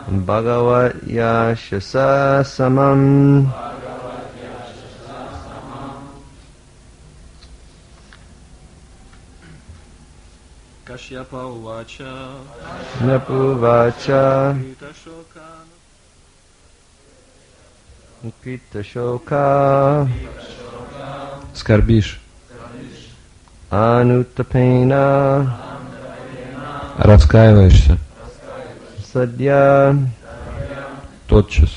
Bhagavat Yashasa Samam. Kashyapa uvacha. Napuvacha. Krita Shoka. Скорбишь. Anutapena. Раскаиваешься. Sadya. Тотчас.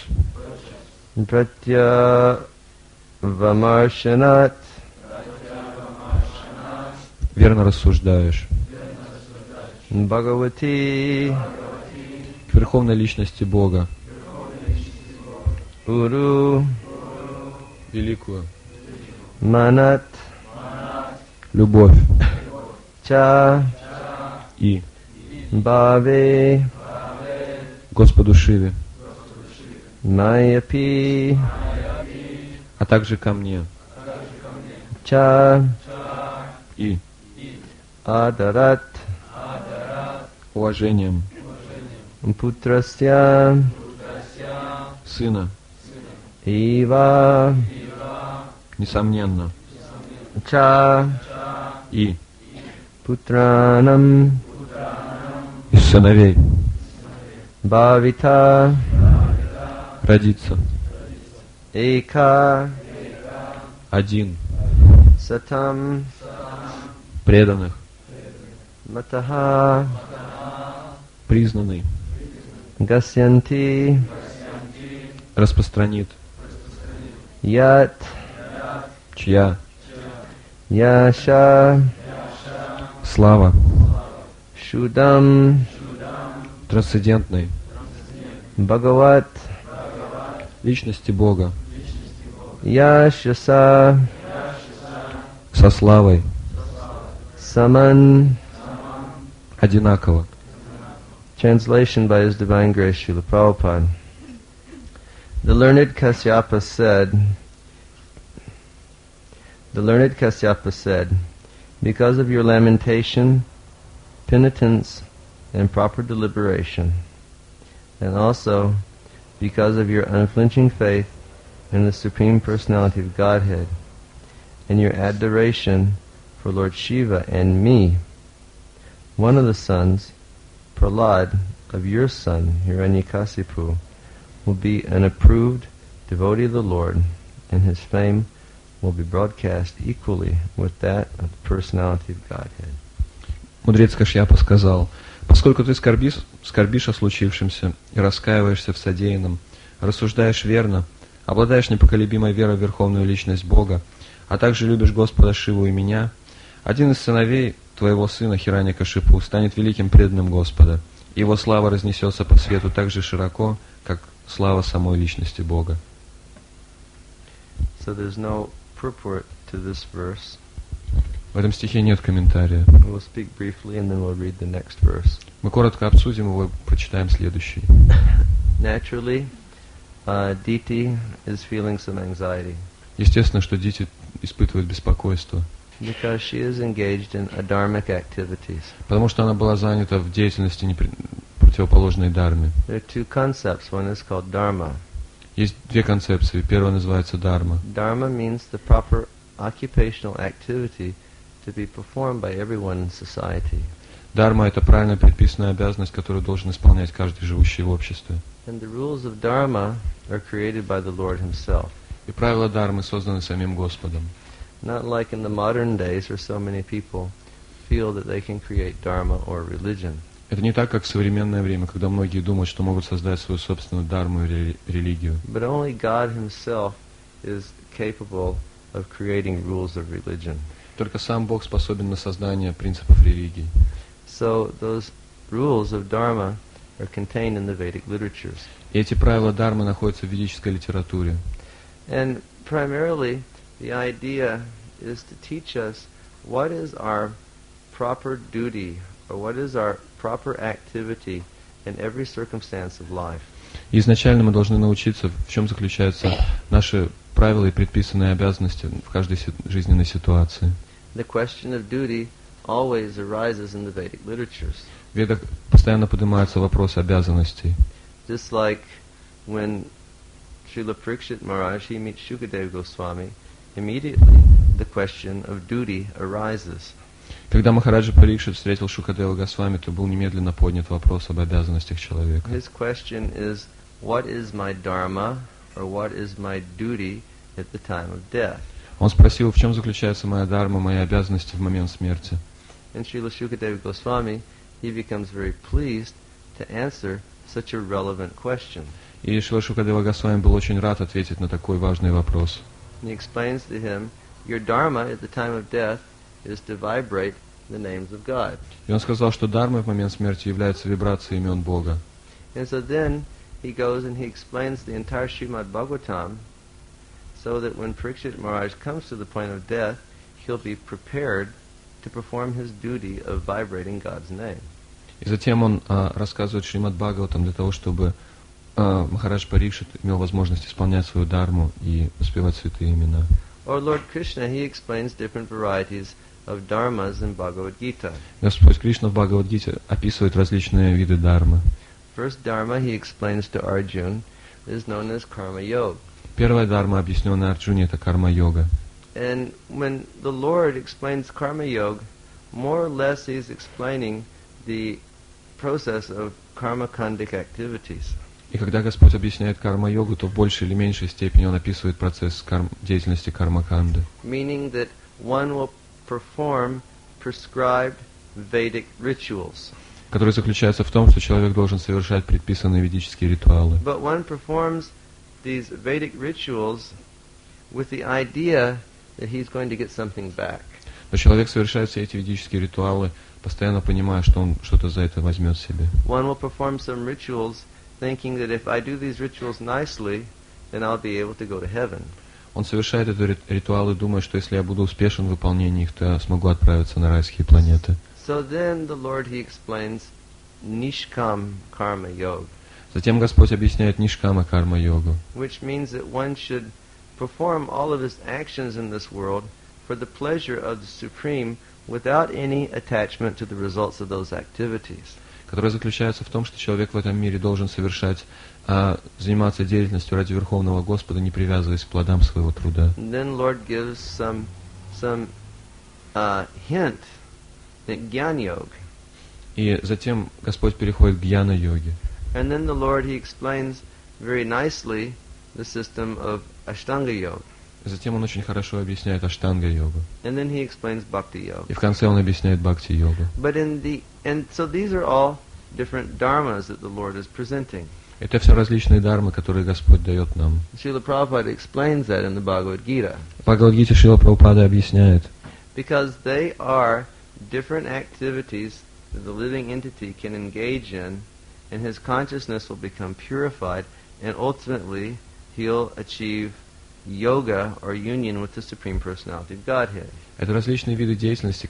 Pratya Vamarshanat. Верно рассуждаешь. Bhagavati. К Верховной Личности Бога. Uru. Великую. Manat. Любовь. Cha. И Bhave. Господу Шиве. Mayapi. А также ко мне. Cha. И Adarat. уважением Putrasya. Сына. Eva. Несомненно. Cha. И Putranam. из сыновей. Bhavita. Родиться. Eka. Один. Satam. Преданных. Mataha. Признанный. Gasyanti. Распространит. Yat. Чья Yasha. слава Shudam. трансцендентной Bhagavat. Личности Бога Yashasa. со славой Saman. одинаково. Translation by His Divine Grace Srila Prabhupada. The learned Kasyapa said, because of your lamentation, penitence, and proper deliberation, and also because of your unflinching faith in the Supreme Personality of Godhead, and your adoration for Lord Shiva and me, one of the sons, Prahlad, of your son, Hiranyakasipu, will be an approved devotee of the Lord, and his fame will be broadcast equally with that of the personality of Godhead. Мудрец Кашьяпа сказал: поскольку ты скорбишь о случившемся и раскаиваешься в содеянном, рассуждаешь верно, обладаешь непоколебимой верой в Верховную Личность Бога, а также любишь Господа Шиву и меня, один из сыновей твоего сына Хираньякашипу станет великим преданным Господа, и его слава разнесется по свету так же широко, как слава самой Личности Бога. So there's no purport to this verse. В этом стихе нет комментария. We'll speak briefly and then we'll read the next verse. Мы коротко обсудим его и прочитаем следующий. Naturally, Diti is feeling some anxiety Естественно, что Дити испытывает беспокойство, because she is engaged in adharmic activities. потому что она была занята в деятельности противоположной дарме. There are two concepts. One is called dharma. Есть две концепции. Первая называется дарма. Dharma means the proper occupational activity to be performed by everyone in society. Дарма — это правильно предписанная обязанность, которую должен исполнять каждый живущий в обществе. And the rules of dharma are created by the Lord Himself. И правила дармы созданы самим Господом. Not like in the modern days where so many people feel that they can create dharma or religion. Это не так, как в современное время, когда многие думают, что могут создать свою собственную дарму и религию. But only God Himself is capable of creating rules of religion. Только сам Бог способен на создание принципов религии. So those rules of dharma are contained in the Vedic literatures. И эти правила дармы находятся в ведической литературе. And primarily, the idea is to teach us what is our proper duty, or what is our proper activity in every circumstance of life. И изначально мы должны научиться, в чем заключаются наши правила и предписанные обязанности в каждой жизненной ситуации. The question of duty always arises in the Vedic literatures. В Ведах постоянно поднимаются вопросы обязанностей. just like when Srila Parikshit Maharaj, he meets Shukadeva Goswami, immediately the question of duty arises. Когда Махараджа Парикшит встретил Шукадева Госвами, то был немедленно поднят вопрос об обязанностях человека. His question is, what is my dharma, or what is my duty at the time of death? Он спросил, в чем заключается моя дharma, мои обязанности в момент смерти. And Srila Shukadeva Goswami, he becomes very pleased to answer such a relevant question. И Шрила Шукадева Госвами был очень рад ответить на такой важный вопрос. He explains to him, your dharma at the time of death is to vibrate the names of God. И он сказал, что дharma в момент смерти является вибрацией имен Бога. And so then he goes and he explains the entire Srimad Bhagavatam so that when Parikshit Maharaj comes to the point of death, he'll be prepared to perform his duty of vibrating God's name. И затем он рассказывает Шримад Бхагаватам для того, чтобы Махарадж Парикшит имел возможность исполнять свою дharmu и воспевать святые имена. Or Lord Krishna, he explains different varieties of dharmas in Bhagavad Gita. Господь Кришна в Бхагавад-гите описывает различные виды дharмы. First dharma he explains to Arjuna is known as karma yoga. Первая дharma, объясненная Арджуне, это карма-йога. And when the Lord explains karma yoga, more or less he's explaining the process of karma-kandic activities. И когда Господь объясняет карма-йогу, то в большей или меньшей степени Он описывает процесс деятельности карма-канды. Meaning that one will perform prescribed Vedic rituals. Который заключается в том, что человек должен совершать предписанные ведические ритуалы. But one performs these Vedic rituals with the idea that he's going to get something back. Но человек совершает все эти ведические ритуалы, постоянно понимая, что он что-то за это возьмет себе. One will perform some rituals thinking that if I do these rituals nicely, then I'll be able to go to heaven. Он совершает эти ритуалы, думая, что если я буду успешен в выполнении их, то я смогу отправиться на райские планеты. So then the Lord, he explains Nishkam Karma Yoga. Затем Господь объясняет Нишкама карма-йогу, Which means that one should perform all of his actions in this world for the pleasure of the Supreme without any attachment to the results of those activities. которая заключается в том, что человек в этом мире должен заниматься деятельностью ради Верховного Господа, не привязываясь к плодам своего труда. And then Lord gives some hint that Gyan Yoga. И затем Господь переходит к гьяна-йоге. And then the Lord, he explains very nicely the system of Ashtanga Yoga. Затем Он очень хорошо объясняет аштанга-йогу. And then he explains Bhakti Yoga. И в конце Он объясняет бхакти-йогу. And so these are all different dharmas that the Lord is presenting. Это все различные дharмы, которые Господь дает нам. Srila Prabhupada explains that in the Bhagavad Gita. В Бхагавад-гите Шрила Прабхупада объясняет, Because they are different activities that the living entity can engage in, and his consciousness will become purified, and ultimately he'll achieve yoga or union with the Supreme Personality of Godhead. это различные виды деятельности,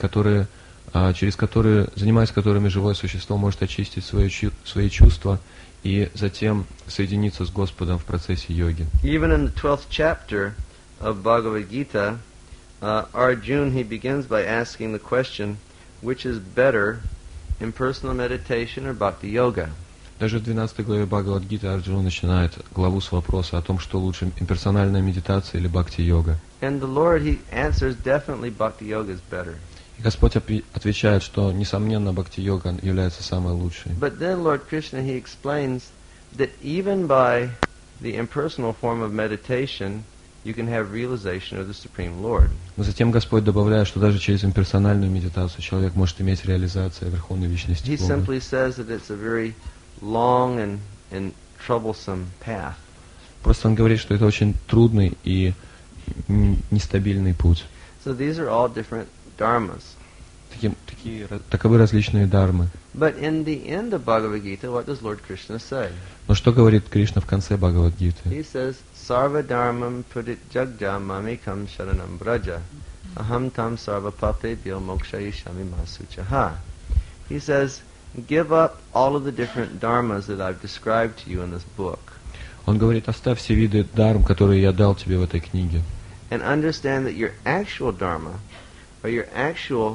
занимаясь которыми живое существо может очистить свои чувства и затем соединиться с Господом в процессе йоги. Even in the 12th chapter of Bhagavad Gita, Arjuna, he begins by asking the question, which is better, impersonal meditation or bhakti yoga? Даже в 12 главе Бхагавад-гиты Арджуна начинает главу с вопроса о том, что лучше, имперсональная медитация или бхакти-йога. And the Lord, he answers definitely bhakti yoga is better. И Господь отвечает, что, несомненно, бхакти-йога является самой лучшей. But then Lord Krishna, he explains that even by the impersonal form of meditation, you can have realization of the Supreme Lord. Но затем Господь добавляет, что даже через имперсональную медитацию человек может иметь реализацию Верховной Вечности He Бога. simply says that it's a very long and troublesome path. Просто он говорит, что это очень трудный и нестабильный путь. So these are all different dharmas. Таковы различные дharмы. But in the end of Bhagavad Gita, what does Lord Krishna say? Но что говорит Кришна в конце Бхагавад-гиты? He says, Sarva dharmam pradit jagja mamikam sharanam braja aham tam sarva papebhyo mokshayishami masuchaha. He says, give up all of the different dharmas that I've described to you in this book. Он говорит, оставь все виды дхарм, которые я дал тебе в этой книге. And understand that your actual dharma, or your actual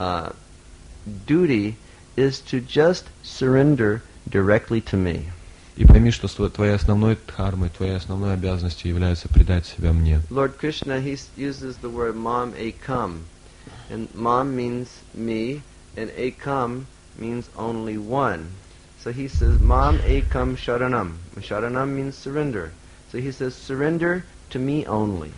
duty, is to just surrender directly to me. И пойми, что твоей основной дхармой, твоей основной обязанностью является предать себя мне. Lord Krishna, he uses the word mam ekam. And mam means me, and ekam means only one. So he says, mam ekam sharanam. Sharanam means surrender. So he says, surrender to me only.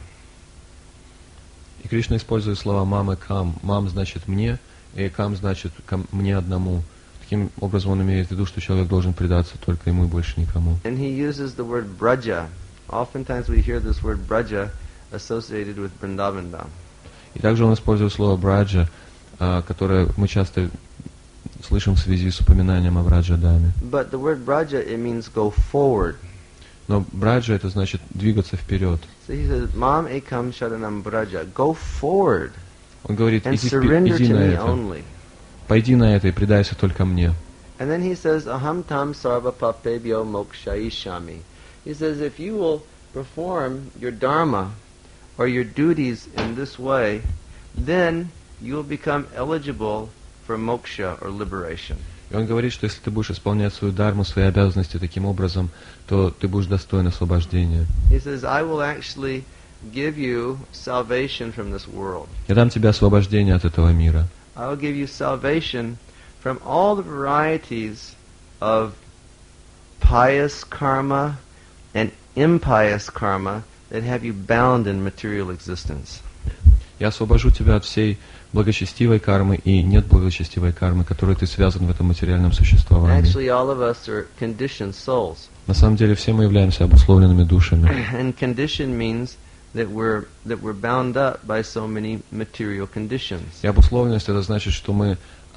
И Кришна использует слова мам и кам. Мам значит мне, и кам значит мне одному. Таким образом он имеет в виду, что человек должен предаться только ему и больше никому. And he uses the word braja. Oftentimes we hear this word braja associated with Vrindavan Dham. И также он использует слово браджа, которое мы часто слышим в связи с упоминанием о Браджа-даме. But the word braja, it means go forward. Но браджа это значит двигаться вперед. So he says, mam ekam sharanam braja. Go forward Он говорит, and иди surrender to на me это, only. пойди на это и предайся только мне. And then he says, aham tam sarva papebhyo mokshayishami. He says, if you will perform your dharma or your duties in this way, then you will become eligible for moksha or liberation. И он говорит, что если ты будешь исполнять свою дharму, свои обязанности таким образом, то ты будешь достоин освобождения. He says, I will actually give you salvation from this world. Я дам тебе освобождение от этого мира. I will give you salvation from all the varieties of pious karma and impious karma that have you bound in material existence. Я освобожу тебя от всей благочестивой кармы и нет благочестивой кармы, которой ты связан в этом материальном существовании. Actually, all of us are conditioned souls. На самом деле все мы являемся обусловленными душами. And condition means that we're bound up by so many material conditions. И обусловленность это значит, что мы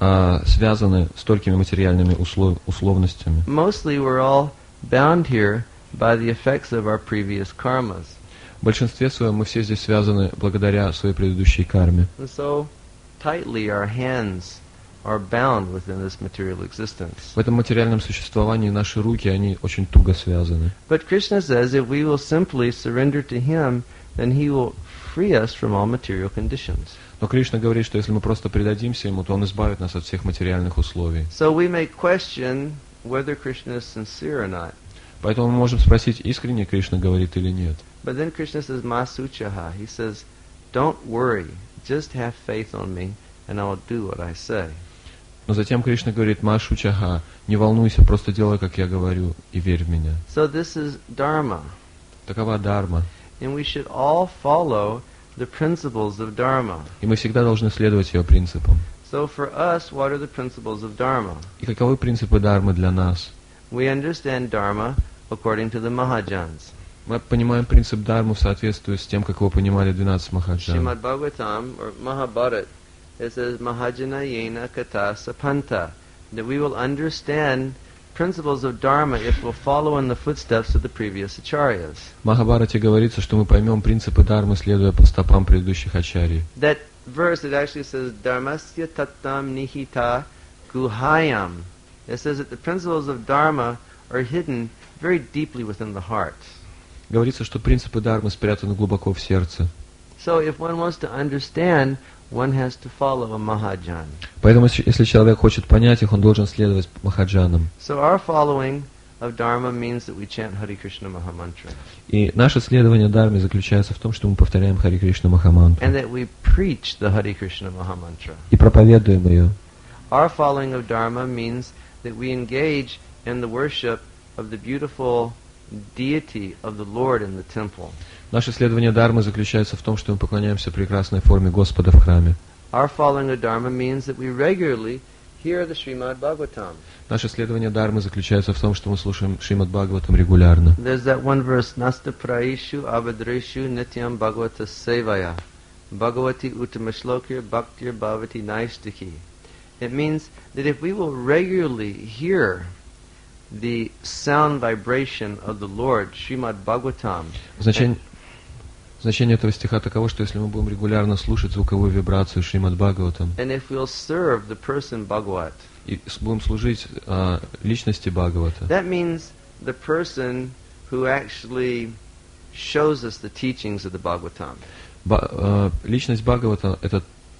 связаны столькими материальными условностями. Mostly we're all bound here by the effects of our previous karmas. В большинстве своем мы все здесь связаны благодаря своей предыдущей карме. And so tightly our hands are bound within this material existence. В этом материальном существовании наши руки, они очень туго связаны. But Krishna says if we will simply surrender to Him, then He will free us from all material conditions. Но Кришна говорит, что если мы просто предадимся Ему, то Он избавит нас от всех материальных условий. So we may question whether Krishna is sincere or not. Поэтому мы можем спросить, искренне Кришна говорит или нет. But then Krishna says, Masuchaha. He says, don't worry, just have faith on me, and I will do what I say. Но затем Кришна говорит, Машучаха, не волнуйся, просто делай, как я говорю, и верь в меня. So this is Dharma. Такова дharma. And we should all follow the principles of Dharma. И мы всегда должны следовать ее принципам. So for us, what are the principles of Dharma? И каковы принципы дharмы для нас? We understand Dharma according to the Mahajans. Мы понимаем принцип дharмы в соответствии с тем, как его понимали 12 махаджан. Srimad Bhagavatam, or Mahabharat, it says, Mahajana yena kata sapanta. That we will understand principles of Dharma if we'll follow in the footsteps of the previous acharyas. В Махабхарате говорится, что мы поймем принципы дharмы, следуя по стопам предыдущих ачарьи. That verse, it actually says, Dharmasya tattam nihita guhayam. It says that the principles of Dharma are hidden very deeply within the heart. Говорится, что принципы дharмы спрятаны глубоко в сердце. So if one wants to understand, one has to follow a Mahajan. Поэтому, если человек хочет понять их, он должен следовать махаджанам. So our following of Dharma means that we chant Hare Krishna Mahamantra. И наше следование дharме заключается в том, что мы повторяем Хари Кришна Махамантру. And that we preach the Hare Krishna Mahamantra. И проповедуем ее. Our following of Dharma means that we engage in the worship of the beautiful deity of the Lord in the temple. Наше следование дharмы заключается в том, что мы поклоняемся прекрасной форме Господа в храме. Our following of Dharma means that we regularly hear the Srimad Bhagavatam. Наше следование дharмы заключается в том, что мы слушаем Шримад Бхагаватам регулярно. There's that one verse, Nasta praishu abhadreshu nityam bhagavata sevaya bhagavati uttamashlokir bhaktir bhavati naistiki. It means that if we will regularly hear the sound vibration of the Lord, Srimad Bhagavatam. Значение этого стиха таково, что если мы будем регулярно слушать звуковую вибрацию Шримад Бхагаватам And if we'll serve the person Bhagavat, и будем служить личности Бхагавата, that means the person who actually shows us the teachings of the Bhagavatam. Личность Бхагавата — это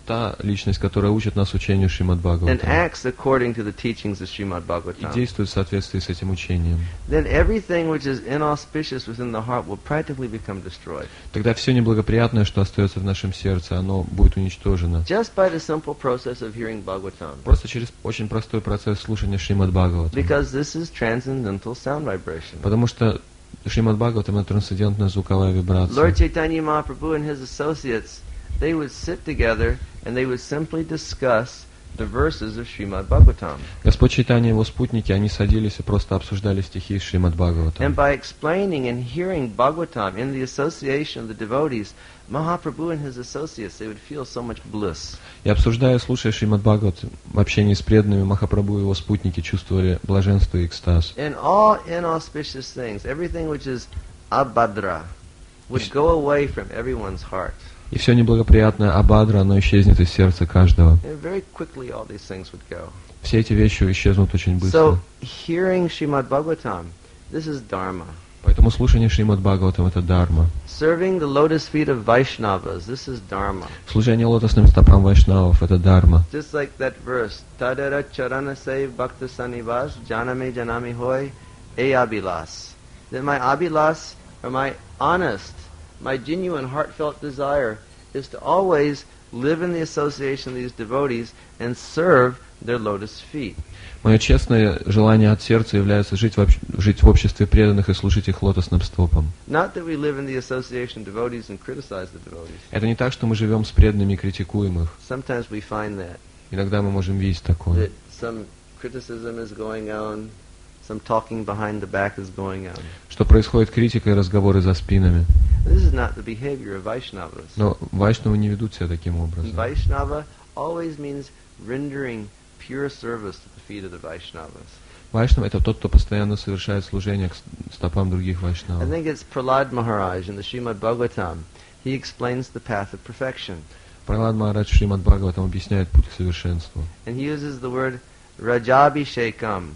та личность, которая учит нас учению Шримад and Бхагаватам acts according to the teachings of Srimad и Bhagavatam, действует в соответствии с этим учением, then everything which is inauspicious within the heart will practically become destroyed. тогда все неблагоприятное, что остается в нашем сердце, оно будет уничтожено. Just by the simple process of hearing Bhagavatam. Просто через очень простой процесс слушания Шримад Бхагаватам. Because this is transcendental sound vibration. Потому что Шримад Бхагаватам — это трансцендентная звуковая Lord вибрация. Chaitanya Mahaprabhu and his associates, they would sit together and they would simply discuss the verses of Srimad Bhagavatam. Господь Чайтанья и его спутники, они садились и просто обсуждали стихи из Шримад And Бхагаватам. by explaining and hearing Bhagavatam in the association of the devotees, Mahaprabhu and his associates, they would feel so much bliss. И обсуждая, слушая Шримад Бхагаватам, в общении с преданными, Махапрабху и его спутники чувствовали блаженство и экстаз. And all inauspicious things, everything which is abhadra, would go away from everyone's heart. И все неблагоприятное Абадра, оно исчезнет из сердца каждого. And very quickly all these things would go. Все эти вещи исчезнут очень быстро. So, hearing Srimad Bhagavatam, this is dharma. Поэтому слушание Шримад Бхагаватам — это дарма. Serving the lotus feet of Vaishnavas, this is dharma. Служение лотосным стопам вайшнавов — это дарма. Just like that verse, Tadara charana se bhakta sanivas, janame janami hoy, e abhilas. That my abhilas, or my honest, my genuine heartfelt desire, is to always live in the association of these devotees and serve their lotus feet. Мое честное желание от сердца является жить в обществе преданных и служить их лотосным стопам. Not that we live in the association of devotees and criticize the devotees. Это не так, что мы живем с преданными и критикуем их. Sometimes we find that Иногда мы можем видеть такое. that some criticism is going on, some talking behind the back is going on. Что происходит критика и разговоры за спинами. This is not the behavior of Vaishnavas. Но вайшнавы не ведут себя таким образом. Vaishnava always means rendering pure service to the feet of the Vaishnavas. Вайшнав — это тот, кто постоянно совершает служение к стопам других I вайшнавов. think it's Prahlad Maharaj in the Srimad Bhagavatam. He explains the path of perfection. Пралад Махарадж в Шримад Бхагаватам объясняет путь к совершенству. And he uses the word Rajabhishekam.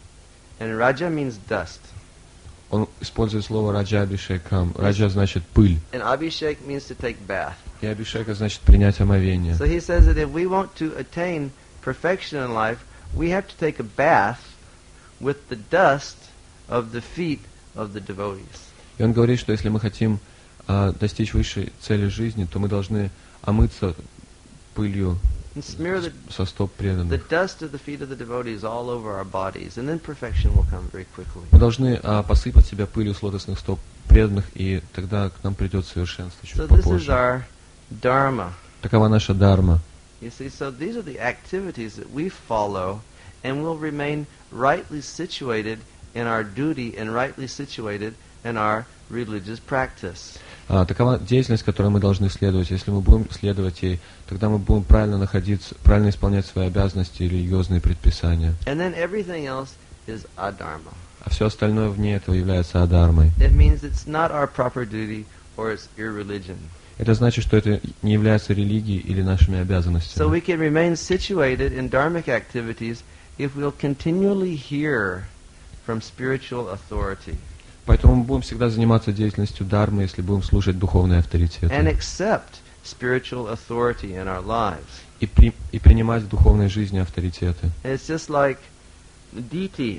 And Raja means dust. Он использует слово Раджабишекам. Раджа значит пыль. And Abhishek means to take bath. И Абишека значит принять омовение. So he says that if we want to attain perfection in life, we have to take a bath with the dust of the feet of the devotees. И он говорит, что если мы хотим достичь высшей цели жизни, то мы должны омыться пылью And smear the со стоп the преданных. dust of the feet of the devotees all over our bodies, and then perfection will come very quickly. Мы должны посыпать себя пылью с лотосных стоп преданных, и тогда к нам придет совершенство чуть So this is попозже. our dharma. Такова наша дарма. You see, so these are the activities that we follow, and will remain rightly situated in our duty and rightly situated in our religious practice. Такова деятельность, которой мы должны следовать. Если мы будем следовать ей, тогда мы будем правильно находиться, правильно исполнять свои обязанности и религиозные предписания. And then everything else is adharma. А все остальное вне этого является адармой. It means it's not our proper duty or it's irreligion. Это значит, что это не является религией или нашими So обязанностями. we can remain situated in dharmic activities if we'll continually hear from spiritual authority Поэтому мы будем всегда заниматься деятельностью дармы, если будем слушать духовные and авторитеты. accept spiritual authority in our lives. И принимать в духовной жизни авторитеты. And it's just like Diti.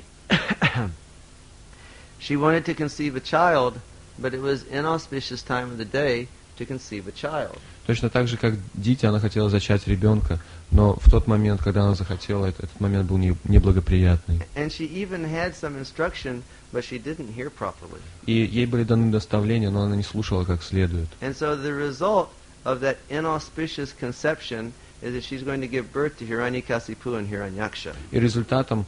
She wanted to conceive a child, but it was inauspicious time of the day to conceive a child. Точно так же, как Дити, она хотела зачать ребенка, но в тот момент, когда она захотела, этот момент был неблагоприятный. And she even had some instruction, but she didn't hear properly. И ей были даны наставления, но она не слушала как следует. And so the result of that inauspicious conception is that she's going to give birth to Hiranyakasipu and Hiranyaksha. И результатом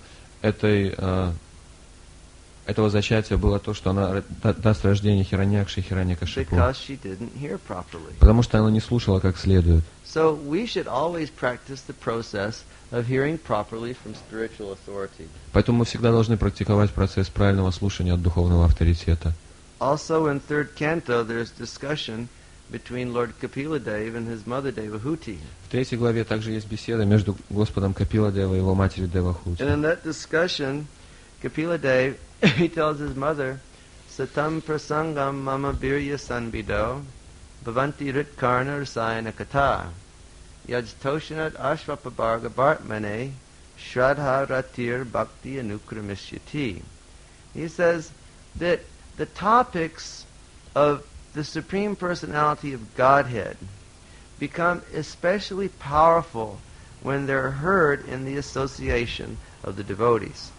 этого зачатия было то, что она даст рождение Хираньякши и Хираньякашипу. Because she didn't hear properly. Потому что она не слушала как следует. So we should always practice the process of hearing properly from spiritual authority. Поэтому мы всегда должны практиковать процесс правильного слушания от духовного авторитета. Also in third canto there's discussion between Lord Kapila Dev and his mother Devahuti. В третьей главе также есть беседа между Господом Капила Дева и его матерью Девахути. And in that discussion, Kapila Dev, he tells his mother, Satam prasangam mama birya sanbido, bhavanti ritkarna rasayana kata. Yajtoshanat Ashvapabarga Bhartmane Shraddha Ratir Bhakti Anukramishyati. He says that the topics of the Supreme Personality of Godhead become especially powerful when they're heard in the association of the devotees.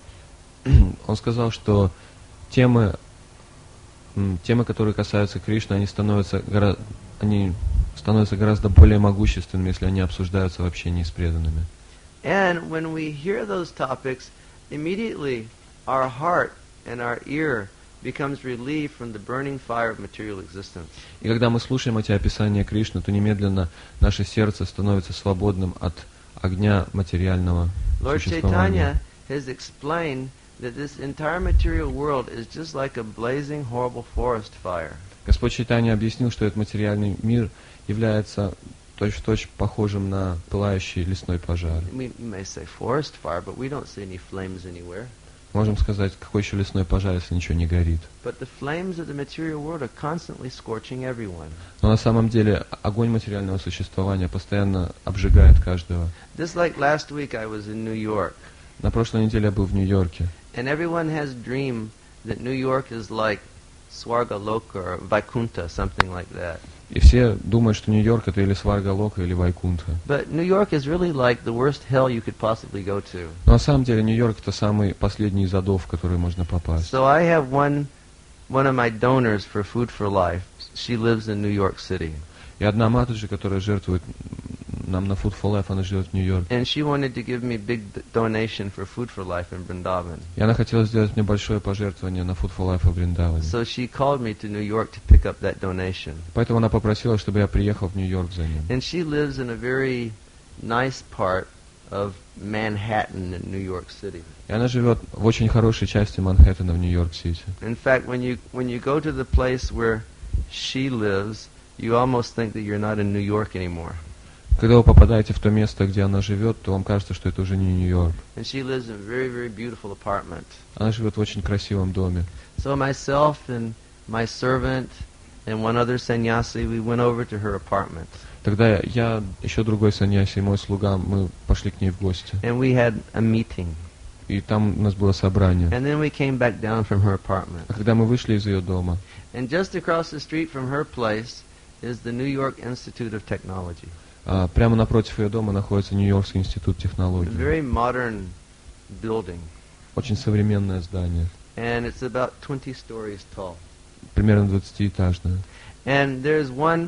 Он сказал, что темы, которые касаются Кришны, они становятся гораздо более могущественными, если они обсуждаются в общении с преданными. And when we hear those topics, immediately our heart and our ear becomes relieved from the burning fire of material existence. И когда мы слушаем эти описания Кришны, то немедленно наше сердце становится свободным от огня материального Lord существования. Chaitanya has explained that this entire material world is just like a blazing, horrible forest fire. Господь Чайтанья объяснил, что этот материальный мир является точь-в-точь похожим на пылающий лесной пожар. We may say forest fire, but we don't see any flames anywhere. Можем сказать, какой еще лесной пожар, если ничего не горит. But the flames of the material world are constantly scorching everyone. Но на самом деле огонь материального существования постоянно обжигает каждого. Just like last week I was in New York, На прошлой неделе я был в Нью-Йорке. and everyone has dreamed that New York is like Swargaloka or Vaikuntha, something like that. И все думают, что Нью-Йорк это или Сваргалока, или Вайкунтха. But New York is really like the worst hell you could possibly go to. Но на самом деле Нью-Йорк это самый последний из адов, в который можно попасть. So I have one of my donors for Food for Life. She lives in New York City. И одна матушка, которая жертвует нам на Food for Life, она живет в Нью-Йорке. And she wanted to give me big donation for Food for Life in Vrindavan. И она хотела сделать мне большое пожертвование на Food for Life в Вриндаване. So she called me to New York to pick up that donation. Поэтому она попросила, чтобы я приехал в Нью-Йорк за ним. And she lives in a very nice part of Manhattan in New York City. И она живет в очень хорошей части Манхэттена в Нью-Йорк-Сити. In fact, when you go to the place where she lives, you almost think that you're not in New York anymore. Когда вы попадаете в то место, где она живет, то вам кажется, что это уже не Нью-Йорк. And she lives in a very, very beautiful apartment. Она живет в очень красивом доме. So myself and my servant and one other sannyasi, we went over to her apartment. Тогда я, еще другой саньяси и мой слуга, мы пошли к ней в гости. And we had a meeting. И там у нас было собрание. And then we came back down from her apartment. А когда мы вышли из ее дома, And just across the street from her place is the New York Institute of Technology. Прямо напротив ее дома находится Нью-Йоркский институт A технологий. very modern building. Очень современное здание. And it's about 20 stories tall. Примерно 20-этажное. And there's one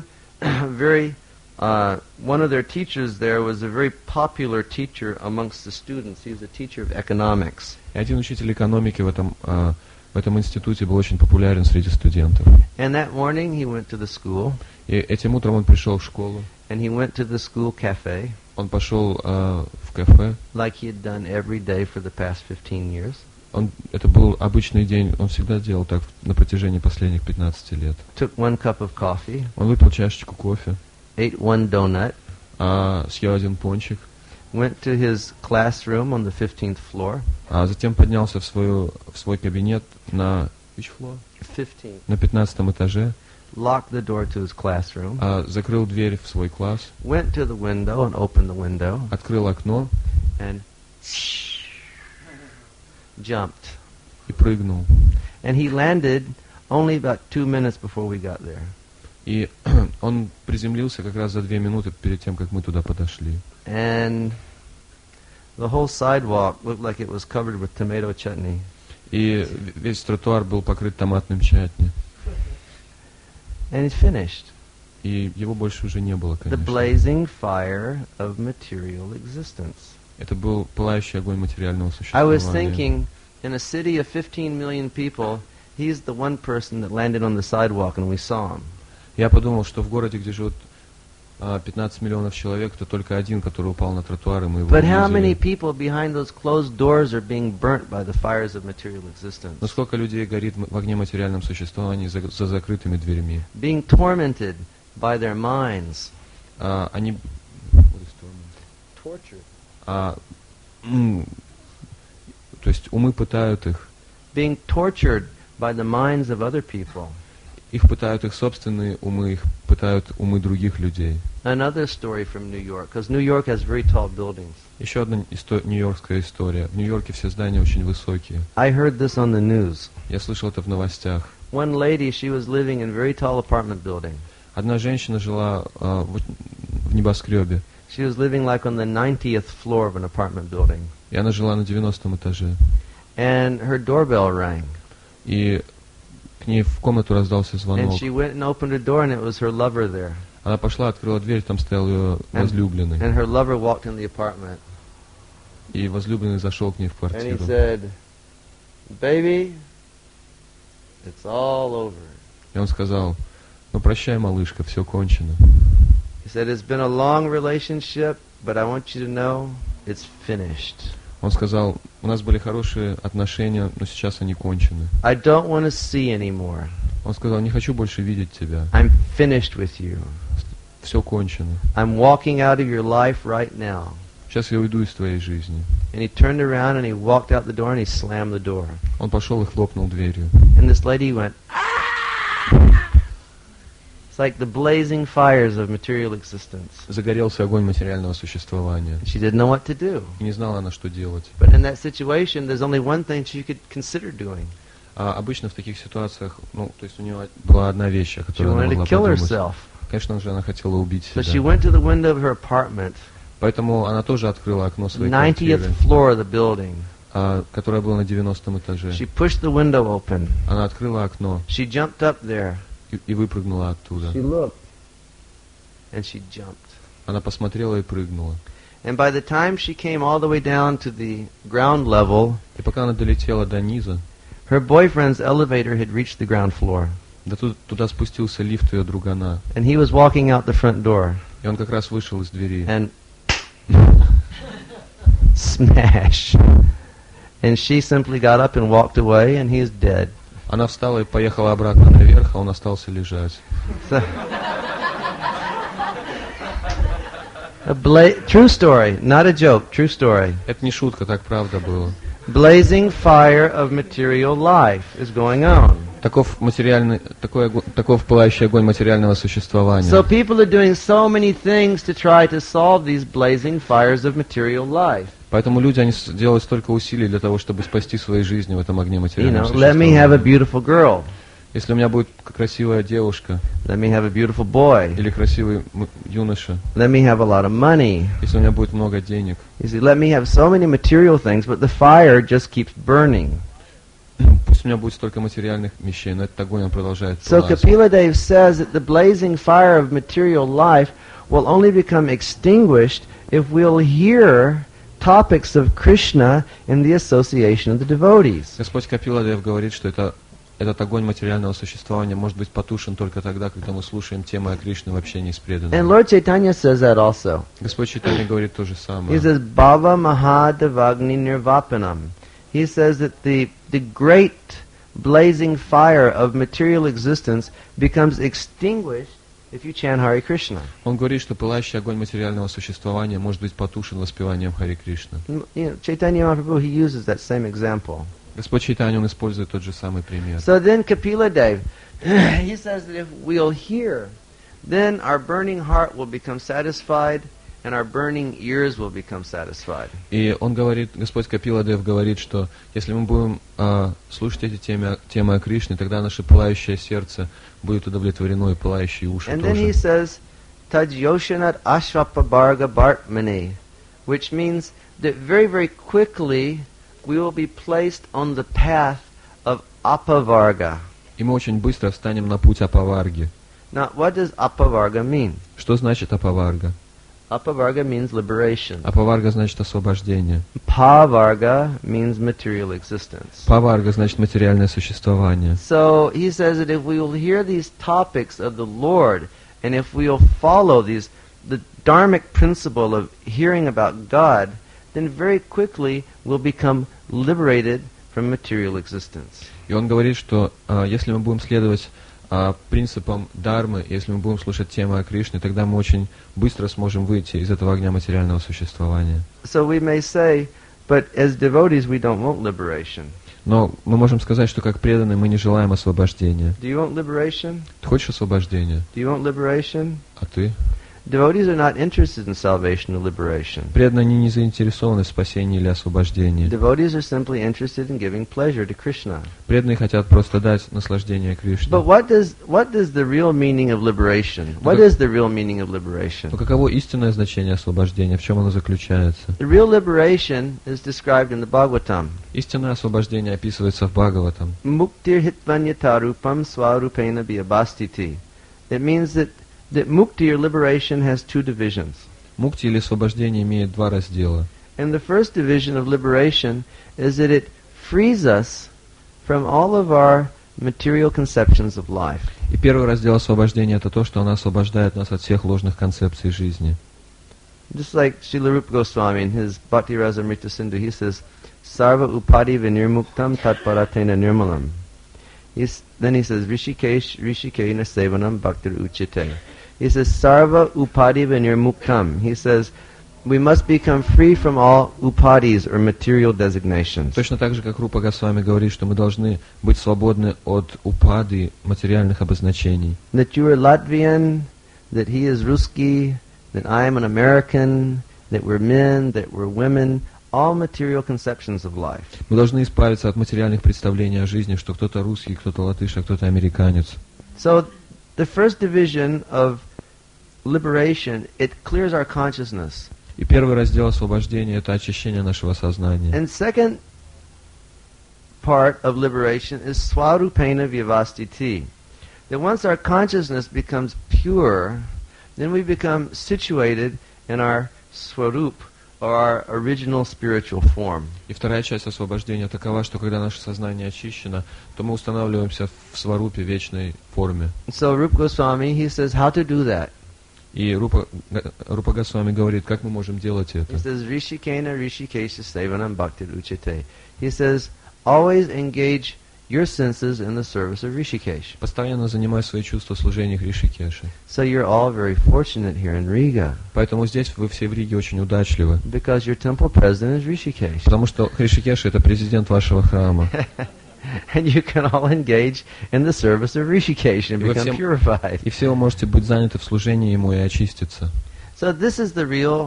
one of their teachers there was a very popular teacher amongst the students. He was a teacher of economics. И один учитель экономики в этом институте был очень популярен среди студентов. And that morning he went to the school, И этим утром он пришел в школу. and he went to the school cafe, Он пошел в кафе. like he had done every day for the past 15 years. Это был обычный день. Он всегда делал так на протяжении последних 15 лет. Took one cup of coffee, Он выпил чашечку кофе, ate one donut, съел один пончик, went to his classroom on the 15th floor. а затем поднялся в свой кабинет на 15th. на 15-м этаже, Locked the door to his classroom. закрыл дверь в свой класс, Went to the window and opened the window открыл окно and jumped. и прыгнул. And he landed only about 2 minutes before we got there. И он приземлился как раз за 2 минуты перед тем, как мы туда подошли. And the whole sidewalk looked like it was covered with tomato chutney. И весь тротуар был покрыт томатным чатни. And it finished. И его больше уже не было, The конечно. blazing fire of material existence. Это был пылающий огонь материального I was существования. thinking, in a city of 15 million people, he's the one person that landed on the sidewalk and we saw him. Я подумал, что в городе, где живут 15 миллионов человек, это только один, который упал на тротуар, и мы его But how many увидели. people behind those closed doors are being burnt by the fires of material existence? Но сколько людей горит в огне материальном существовании за закрытыми дверьми? Being tormented by their minds. Они... Tortured. То есть умы пытают их. Being tortured by the minds of other people. Их пытают их собственные умы, их пытают умы других людей. Another story from New York, because New York has very tall buildings. Еще одна нью-йоркская история. В Нью-Йорке все здания очень высокие. I heard this on the news. Я слышал это в новостях. One lady, she was living in a very tall apartment building. Одна женщина жила в небоскребе. She was living like on the 90th floor of an apartment building. И она жила на 90-м этаже. And her doorbell rang. И к ней в комнату раздался звонок. And she went and opened her door, and it was her lover there. Она пошла, открыла дверь, там стоял ее возлюбленный. And her lover walked in the apartment. И возлюбленный зашел к ней в And he квартиру. said, "Baby, it's all over." И он сказал: ну прощай, малышка, все кончено. He said, "It's been a long relationship, but I want you to know it's finished. Он сказал: у нас были хорошие отношения, но сейчас они кончены. I don't want to see anymore. Он сказал: не хочу больше видеть тебя. I'm finished with you. Все кончено. I'm walking out of your life right now." Сейчас я уйду из твоей жизни. And he turned around and he walked out the door and he slammed the door. Он пошел и хлопнул дверью. And this lady went, "Ah!" It's like the blazing fires of material existence. Загорелся огонь материального существования. She didn't know what to do. И не знала она, что делать. But in that situation, there's only one thing she could consider doing. А обычно в таких ситуациях, то есть у нее была одна вещь, о She которой она wanted могла to kill подумать. herself. Конечно же, она хотела убить So she себя. went to the window of her apartment, Поэтому она тоже открыла окно своей 90th квартиры, floor of the building. которое было на 90-м этаже. She pushed the window open. Она открыла окно She jumped up there. и выпрыгнула оттуда. She looked. And she jumped. Она посмотрела и прыгнула. And by the time she came all the way down to the ground level, И пока она долетела до низа, her boyfriend's elevator had reached the ground floor. туда спустился лифт ее другана. And he was walking out the front door. И он как раз вышел из двери. And smash. And she simply got up and walked away, and he is dead. Она встала и поехала обратно наверх, а он остался лежать. So, true story, not a joke, true story. Это не шутка, так правда было. Blazing fire of material life is going on. Таков пылающий огонь материального существования. So people are doing so many things to try to solve these blazing fires of material life. Поэтому люди, они делают столько усилий для того, чтобы спасти свои жизни в этом огне You материального know, let me have a существования. beautiful girl. Если у меня будет красивая девушка Let me have a beautiful boy. или красивый юноша, Let me have a lot of money. если у меня будет много денег, You see, let me have so many material things, but the fire just keeps burning. пусть у меня будет столько материальных вещей, но этот огонь он продолжает So пылать. Kapila Dev says that the blazing fire of material life will only become extinguished if we'll hear topics of Krishna in the association of the devotees. Господь Капиладев говорит, что этот огонь материального существования может быть потушен только тогда, когда мы слушаем темы о Кришне в общении с And преданными. Lord Chaitanya says that also. Господь Чайтанья говорит то же He самое. says, Bhava Mahadevagni Nirvapanam. He says that the great blazing fire of material existence becomes extinguished if you chant Hare Krishna. Он говорит, что пылающий огонь материального существования может быть потушен воспеванием Харе Кришна. You know, Chaitanya Mahaprabhu, he uses that same example. Господь Чайтанья, он использует тот же самый пример. So then Kapila Dev, he says that if we'll hear, then our burning heart will become satisfied and our burning ears will become satisfied. И он говорит, Господь Капиладев говорит, что если мы будем слушать эти темы о Кришне, тогда наше пылающее сердце будет удовлетворено, и пылающие уши And then he тоже. says, Taj Yoshanat Ashvapavarga Bhartmani, which means that very, very quickly we will be placed on the path of Apavarga. И мы очень быстро встанем на путь Апаварги. Now, what does Apavarga mean? Что значит Апаварга? Apavarga means liberation. Апаварга значит освобождение. Pavarga means material existence. Паварга значит материальное существование. So he says that if we will hear these topics of the Lord, and if we will follow the dharmic principle of hearing about God, then very quickly we'll become liberated from material existence. И он говорит, что если мы будем следовать принципам дharмы, если мы будем слушать темы о Кришне, тогда мы очень быстро сможем выйти из этого огня материального существования. So we may say, but as devotees we don't want liberation. Но мы можем сказать, что как преданные мы не желаем освобождения. Do you want liberation? Ты хочешь освобождения? Do you want liberation? А ты? Devotees are not interested in salvation or liberation. Преданные они не заинтересованы в спасении или освобождении. Devotees are simply interested in giving pleasure to Krishna. Преданные хотят просто дать наслаждение Кришне. But what does the real meaning of liberation? What is the real meaning of liberation? Но каково истинное значение освобождения? В чем оно заключается? The real liberation is described in the Bhagavatam. Истинное освобождение описывается в Бхагаватам. Muktir hitvanyatarupam swarupena bhyabhastiti. It means that mukti or liberation has two divisions. Мукти или освобождение имеет два раздела. And the first division of liberation is that it frees us from all of our material conceptions of life. И первый раздел освобождения это то, что оно освобождает нас от всех ложных концепций жизни. Just like Srila Rupa Goswami in his Bhakti Rasamrita Sindhu, he says, Sarva upadi vinirmuktam tatparatena nirmalam. Then he says, Rishikena sevanam bhaktir uchite. He says, Sarva upadi vinirmuktam. He says, we must become free from all upadis or material designations. Точно так же, как Рупа Госвами говорит, что мы должны быть свободны от упады материальных обозначений. That you are Latvian, that he is Ruski, that I am an American, that we're men, that we're women, all material conceptions of life. Мы должны избавиться от материальных представлений о жизни, что кто-то русский, кто-то латыш, а кто-то американец. So, the first division of liberation, it clears our consciousness. И первый раздел освобождения – это очищение нашего сознания. And second part of liberation is swarupena vyavastiti. That once our consciousness becomes pure, then we become situated in our swarup, or our original spiritual form. И вторая часть освобождения такова, что когда наше сознание очищено, то мы устанавливаемся в сварупе, вечной форме. So Rupa Goswami, he says how to do that. И Рупа Госвами говорит, как мы можем делать это. He says, Rishikena Rishikesha Sevanam Bhaktir Uchite. He says, always engage your senses in the service of Rishikesh. Постоянно занимай свои чувства в служении Ришикеши. So you're all very fortunate here in Riga. Поэтому здесь вы все в Риге очень удачливы. Because your temple president is Rishikesh. Потому что Ришикеши это президент вашего храма. And you can all engage in the service of Rishikesh and become purified. И все вы можете быть заняты в служении ему и очиститься. So this is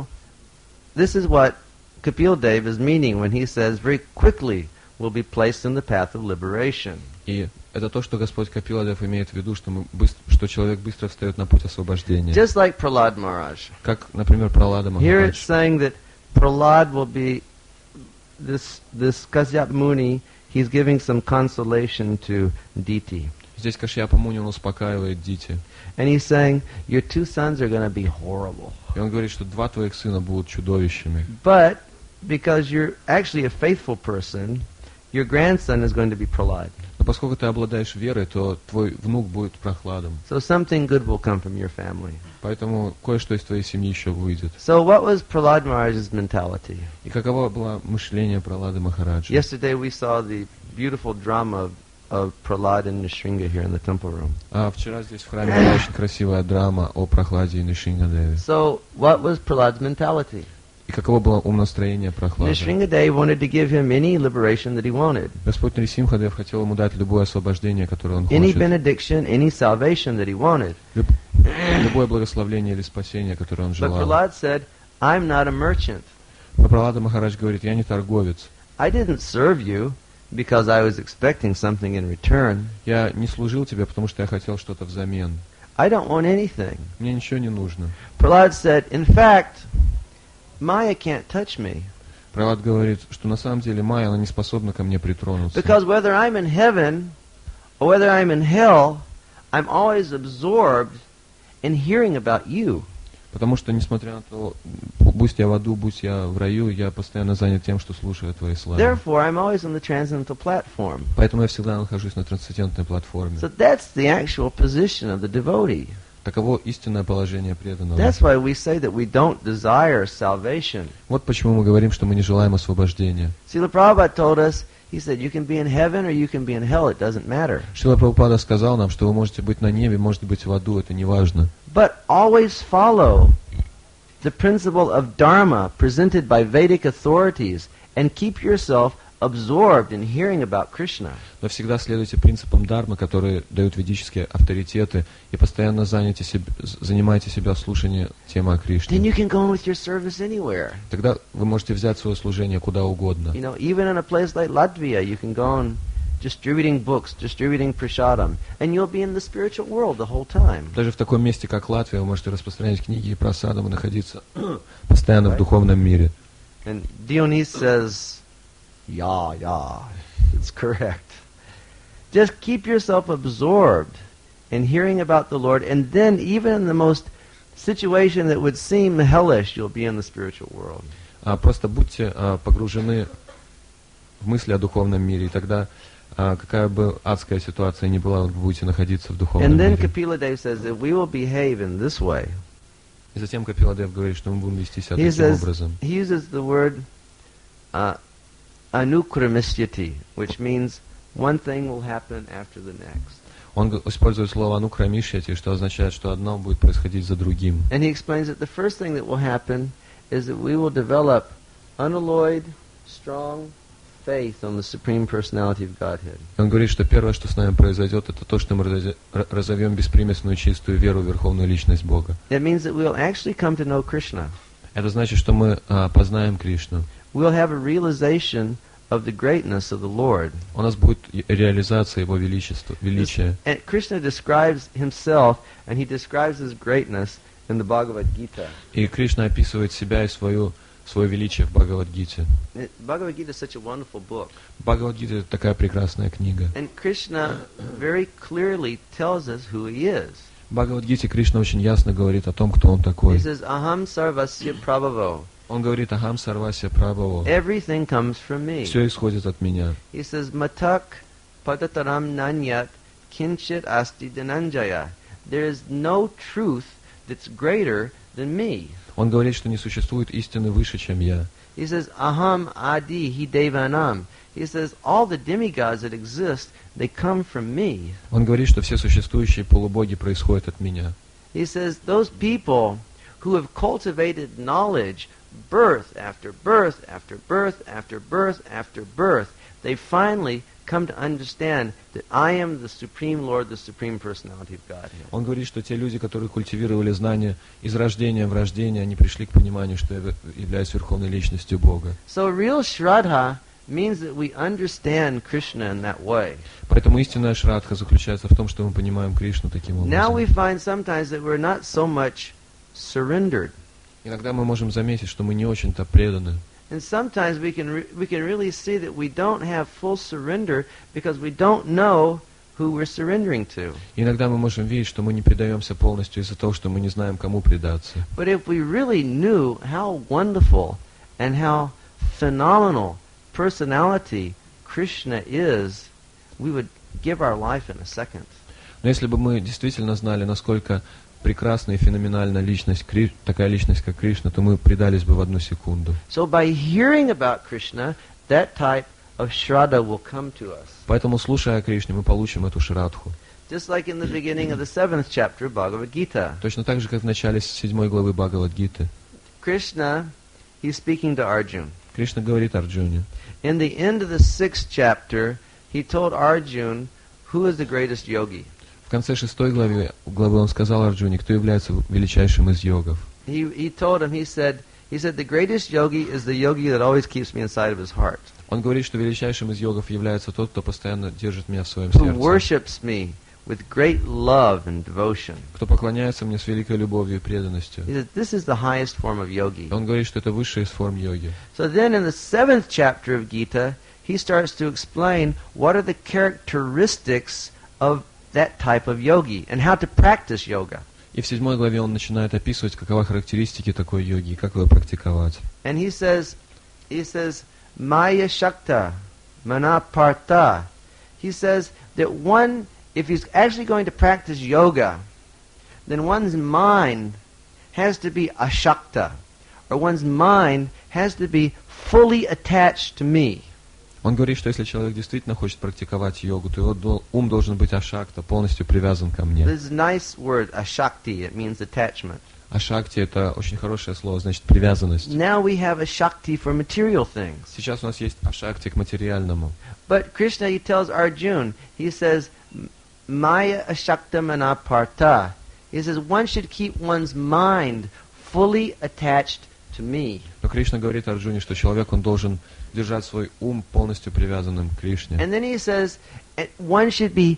what Kapil Dev is meaning when he says very quickly will be placed in the path of liberation. И это то, что Господь Капиладев имеет в виду, что человек быстро встает на путь освобождения. Just like Prahlad Maharaj. Как, например, Пралада Махарадж. Here it's saying that Prahlad will be this Kasyap Muni. He's giving some consolation to Diti. Здесь Кашьяпа Муни он успокаивает Дити. And he's saying, your two sons are going to be horrible. И он говорит, что два твоих сына будут чудовищами. But because you're actually a faithful person, your grandson is going to be Prahlad. Но поскольку ты обладаешь верой, то твой внук будет Прохладом. So something good will come from your family. Поэтому кое-что из твоей семьи еще выйдет. So what was Prahlad Maharaj's mentality? И каково было мышление Пралады Махараджа? Yesterday we saw the beautiful drama of Prahlad and Nrsinga here in the temple room. А вчера здесь в храме была очень красивая драма о Прохладе и Нрсингадеве. So what was Prahlad's mentality? И каково было умонастроение Прохлады? Nrsingadev wanted to give him any liberation that he wanted. Господь Нрсимхадев хотел ему дать любое освобождение, которое он Any хочет. benediction, any salvation that he wanted. Любое благословение или спасение, которое он But желал. Prahlad said, I'm not a merchant. Но Пралада Махарадж говорит, я не торговец. I didn't serve you because I was expecting something in return. Я не служил тебе, потому что я хотел что-то взамен. I don't want anything. Мне ничего не нужно. Prahlad said, in fact, Maya can't touch me. Пралад говорит, что на самом деле Майя, она не способна ко мне притронуться. Because whether I'm in heaven or whether I'm in hell, I'm always absorbed in hearing about you. Потому что, несмотря на то, будь я в аду, будь я в раю, я постоянно занят тем, что слушаю о твоей славе. Therefore, I'm always on the transcendental platform. Поэтому я всегда нахожусь на трансцендентной платформе. So that's the actual position of the devotee. Таково истинное положение преданного. That's why we say that we don't desire salvation. Вот почему мы говорим, что мы не желаем освобождения. Srila Prabhupada told us, he said, you can be in heaven or you can be in hell, it doesn't matter. Шрила Прабхупада сказал нам, что вы можете быть на небе, можете быть в аду, это не важно. But always follow the principle of dharma presented by Vedic authorities and keep yourself absorbed in hearing about Krishna, Но всегда следуйте принципам дхармы, которые дают ведические авторитеты, и постоянно занимайте себя слушанием темы о then Кришне. you can go on with your service anywhere. Тогда вы можете взять свое служение куда угодно. You know, even in a place like Latvia, you can go on distributing books, distributing prasadam, and you'll be in the spiritual world the whole time. Даже в таком месте, как Латвия, вы можете распространять книги и просадам и находиться постоянно в духовном мире. And Dionys says, yeah, it's correct. Just keep yourself absorbed in hearing about the Lord, and then even in the most situation that would seem hellish, you'll be in the spiritual world. Просто будьте погружены в мысли о духовном мире, и тогда какая бы адская ситуация ни была, вы будете находиться в духовном And then мире. Kapila Dev says that we will behave in this way. И затем Капиладев говорит, что мы будем вести себя He таким says, образом. he uses the word anukramishyati, which means one thing will happen after the next. Он использует слово анукрамишьяти, что означает, что одно будет происходить за другим. And he explains that the first thing that will happen is that we will develop unalloyed, strong faith on the Supreme Personality of Godhead. Он говорит, что первое, что с нами произойдет, это то, что мы разовьем беспримесную чистую веру в Верховную Личность Бога. That means that we'll actually come to know Krishna. Это значит, что мы познаем Кришну. We'll have a realization of the greatness of the Lord. У нас будет реализация Его величия. And Krishna describes himself, and he describes his greatness in the Bhagavad Gita. И Кришна описывает себя и свое величие в Бхагавад-гите. Bhagavad Gita is such a wonderful book. Бхагавад-гита — это такая прекрасная книга. And Krishna very clearly tells us who he is. В Бхагавад-гите Кришна очень ясно говорит о том, кто Он He такой. says, Aham sarvasya prabhavo. Он говорит «Ахам сарвася прабхаво». Everything comes from me. Все исходит от меня. He says, Matak padataram nanyat kinchit asti dhananjaya. There is no truth that's greater than me. Он говорит, что не существует истины выше, чем я. He says, Aham adi hi devanam. He says, all the demigods that exist, they come from me. Он говорит, что все существующие полубоги происходят от меня. He says, those people who have cultivated knowledge, birth after birth after birth after birth after birth, they finally come to understand that I am the Supreme Lord, the Supreme Personality of Godhead. Он говорит, что те люди, которые культивировали знания из рождения в рождение, они пришли к пониманию, что я являюсь Верховной Личностью Бога. So real Shraddha means that we understand Krishna in that way. Поэтому истинная шрадха заключается в том, что мы понимаем Кришну таким Now we образом. find sometimes that we're not so much surrendered. Иногда мы можем заметить, что мы не очень-то преданы. And sometimes we can really see that we don't have full surrender because we don't know who we're surrendering to. Иногда мы можем видеть, что мы не предаемся полностью из-за того, что мы не знаем, кому предаться. But if we really knew how wonderful and how phenomenal personality Krishna is, we would give our life in a second. Но если бы мы действительно знали, насколько прекрасная и феноменальна личность, такая личность, как Кришна, то мы предались бы в одну секунду. So by hearing about Krishna, that type of Shraddha will come to us. Поэтому, слушая о Кришне, мы получим эту шрадху. Just like in the beginning of the 7th chapter of Bhagavad Gita. Точно так же, как в начале 7 главы Бхагавад-гиты. Krishna, he's speaking to Arjuna. Кришна говорит Арджуне. In the end of the 6th chapter, he told Arjuna who is the greatest yogi. В конце 6 главы он сказал Арджуне, кто является величайшим из йогов. He told him, he said, the greatest yogi is the yogi that always keeps me inside of his heart. Он говорит, что величайшим из йогов является тот, кто постоянно держит меня в своем Who сердце. worships me with great love and devotion. Кто поклоняется мне с великой любовью и преданностью. He said, this is the highest form of yogi. Он говорит, что это высшая из форм йоги. So then in the 7th chapter of Gita, he starts to explain what are the characteristics of that type of yogi and how to practice yoga. И в 7 главе он начинает описывать, какова характеристики такой йоги и как его практиковать. And he says, Maya Shakta, Manaparta. He says that one, if he's actually going to practice yoga, then one's mind has to be ashakta, or one's mind has to be fully attached to me. Он говорит, что если человек действительно хочет практиковать йогу, то его ум должен быть ашакта, полностью привязан ко мне. This is a nice word, ashakti. It means attachment. А шакти — это очень хорошее слово, значит привязанность. Now we have a Shakti for material things. Сейчас у нас есть ашакти к материальному. But Krishna, he tells Arjuna, he says, Maya ashakta manaparta. He says, one should keep one's mind fully attached to me. Но Кришна говорит Арджуне, что человек, он должен держать свой ум полностью привязанным к Кришне. And then he says, one should be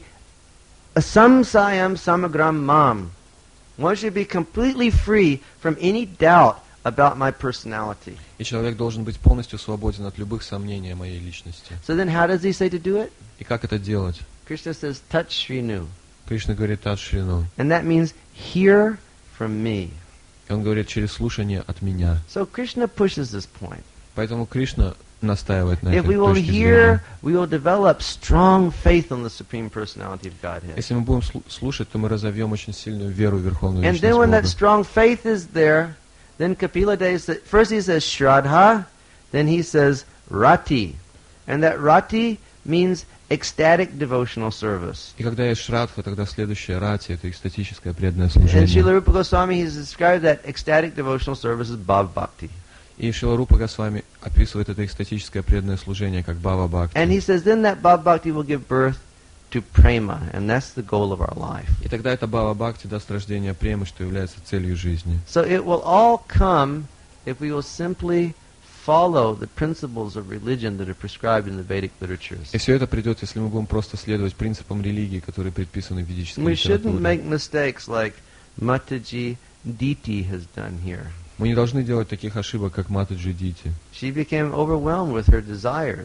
asamsayam samagram mam. One should be completely free from any doubt about my personality. И человек должен быть полностью свободен от любых сомнений о моей личности. So then how does he say to do it? И как это делать? Krishna says, Tat Shrinu. Кришна говорит «Тат-шрину». And that means, hear from me. И он говорит через слушание от меня. So Krishna pushes this point. Поэтому Кришна настаивает на If этой we will точке hear, зрения. we will develop strong faith on the Supreme Personality of Godhead. Если мы будем слушать, то мы разовьем очень сильную веру в Верховную And Личность then when Бога. that strong faith is there, then Kapila Dev says, first he says Shraddha, then he says Rati. And that Rati means ecstatic devotional service. И когда есть шрадха, тогда следующее рати — это экстатическое преданное And служение. Srila Rupa Goswami, he's described that ecstatic devotional service as Bhav Bhakti. И Шрила Рупа Госвами описывает это экстатическое преданное служение как Бхава Бхакти. And he says then that Bhav Bhakti will give birth to prema, and that's the goal of our life. И тогда это Бхава Бхакти даст рождение премы, что является целью жизни. So it will all come if we will simply follow the principles of religion that are prescribed in the Vedic literatures. И все это придет, если мы будем просто следовать принципам религии, которые предписаны в ведической We shouldn't литературе. make mistakes like Mataji Diti has done here. Мы не должны делать таких ошибок, как Матаджи Дити. She became overwhelmed with her desires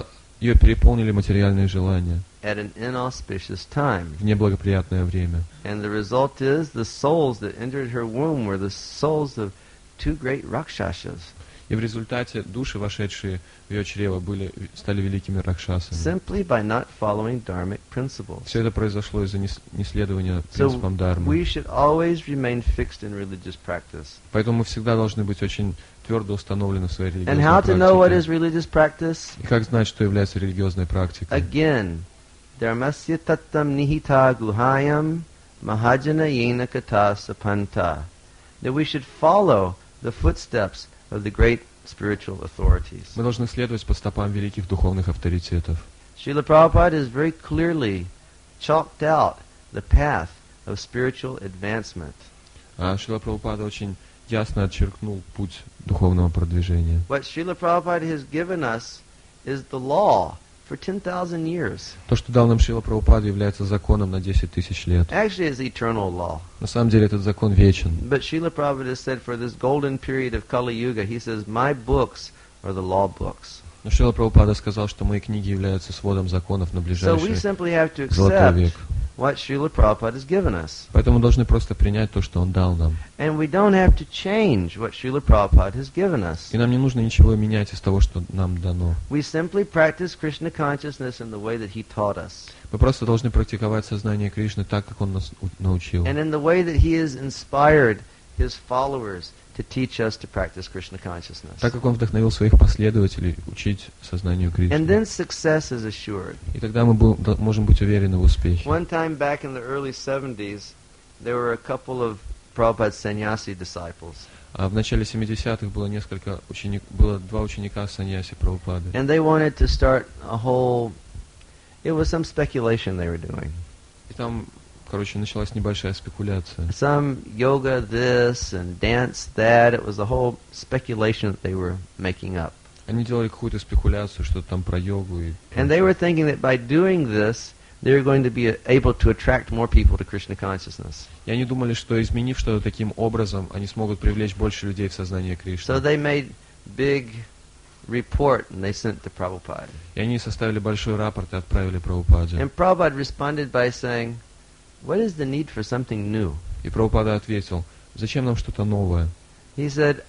Ее переполнили материальные желания at an inauspicious time. в неблагоприятное время. And the result is the souls that entered her womb were the souls of two great Rakshasas. И в результате души, вошедшие в ее чрево, стали великими ракшасами. Simply by not following dharmic principles. Все это произошло из-за неследования So принципам дharмы. we should always remain fixed in religious practice. Поэтому мы всегда должны быть очень твердо установлены в своей And how to know what is религиозной religious practice? практике. И как знать, что является религиозной практикой? Again, dharmasya tattam nihita guhayam mahajana yena kata sapanta. That we should follow the footsteps of the great spiritual authorities. Мы должны следовать по стопам великих духовных авторитетов. Srila Prabhupada has very clearly chalked out the path of spiritual advancement. А Шрила Прабхупада очень ясно отчеркнул путь духовного продвижения. What Srila Prabhupada has given us is the law for 10,000 years. То, что дал нам Шрила Прабхупада, является законом на 10 тысяч лет. Actually, it's eternal law. На самом деле этот закон вечен. But Srila Prabhupada said for this golden period of Kali Yuga, he says, my books are the law books. Но Шрила Прабхупада сказал, что мои книги являются сводом законов на So we ближайший simply have to золотой accept век. what Srila Prabhupada has given us. Поэтому мы должны просто принять то, что он дал нам. And we don't have to change what Srila Prabhupada has given us. И нам не нужно ничего менять из того, что нам дано. We simply practice Krishna consciousness in the way that he taught us. Мы просто должны практиковать сознание Кришны так, как он нас научил. And in the way that he has inspired his followers to teach us to practice Krishna consciousness. Так, как он вдохновил своих последователей учить сознанию And then Кришны. success is assured. И тогда мы можем быть уверены в успехе. One time back in the early 70s, there were a couple of Prabhupada's sannyasi disciples. А в начале 70-х было два ученика саньяси Прабхупады. And they wanted to start a whole, it was some speculation they were doing. И там, началась небольшая спекуляция. Some yoga this and dance that. It was a whole speculation that they were making up. Они делали какую-то спекуляцию, что-то там про йогу. And they were thinking that by doing this, they were going to be able to attract more people to Krishna consciousness. И они думали, что изменив что-то таким образом, они смогут привлечь больше людей в сознание Кришны. So they made big report and they sent to Prabhupada. И они составили большой рапорт и отправили Прабхупаде. And Prabhupada responded by saying, what is the need for something new? И Прабхупада ответил, зачем нам что-то новое? He said,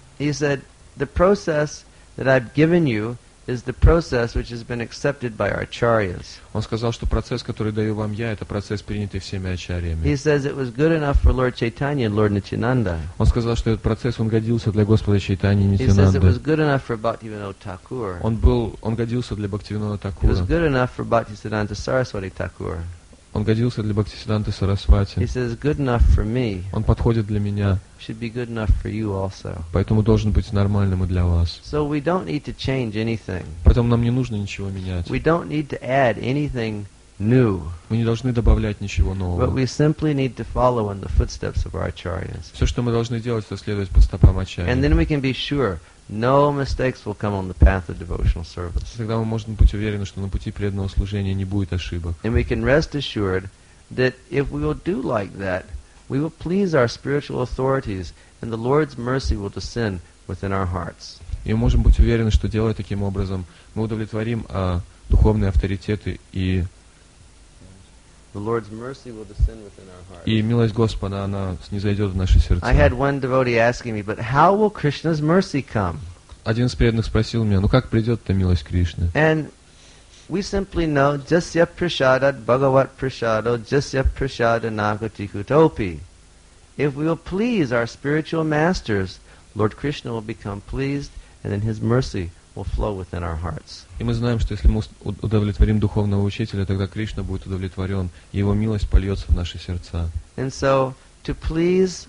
the process that I've given you is the process which has been accepted by our acharyas. Он сказал, что процесс, который даю вам я, это процесс, принятый всеми He ачарьями. says it was good enough for Lord Chaitanya and Lord Nityananda. Он сказал, что этот процесс, он годился для Господа Чайтани и He says it was Нитянанды. good enough for Bhaktivinoda Thakur. Он годился для Бхактивинода It was Такура. good enough for Bhaktisiddhanta Saraswati Thakur. Он годился для Бхактисиданты Сарасвати. He says, good enough for me Он подходит для меня, should be good enough for you also. поэтому должен быть нормальным и для вас. So we don't need to change anything. Поэтому нам не нужно ничего менять. We don't need to add anything new. Мы не должны добавлять ничего But нового. we simply need to follow in the footsteps of our acharyas. Все, что мы должны делать, это следовать по стопам And Ачарьи. then we can be sure no mistakes will come on the path of devotional service. Тогда мы можем быть уверены, что на пути преданного служения не будет ошибок. And we can rest assured that if we will do like that, we will please our spiritual authorities and the Lord's mercy will descend within our hearts. И мы можем быть уверены, что делая таким образом, мы удовлетворим духовные авторитеты, и The Lord's mercy will descend within our hearts. милость Господа, она снизойдет в наши сердца. I had one devotee asking me, but how will Krishna's mercy come? Один из преданных спросил меня, как придет-то милость Кришны? And we simply know, jasya prasadat bhagavat prasado, jasya prasada nagatikutopi. If we will please our spiritual masters, Lord Krishna will become pleased, and then His mercy will flow within our hearts. И мы знаем, что если мы удовлетворим духовного учителя, тогда Кришна будет удовлетворен, и его милость польется в наши сердца. And so, to please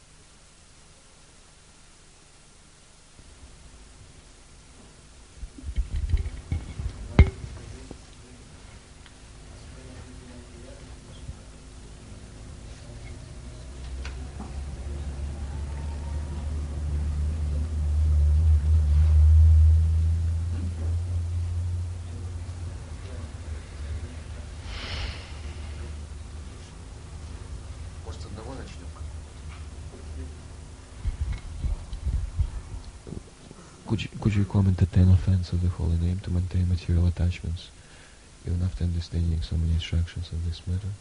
Could you comment the 10 offenses of the holy name to maintain material attachments, even after understanding so many instructions of this matter?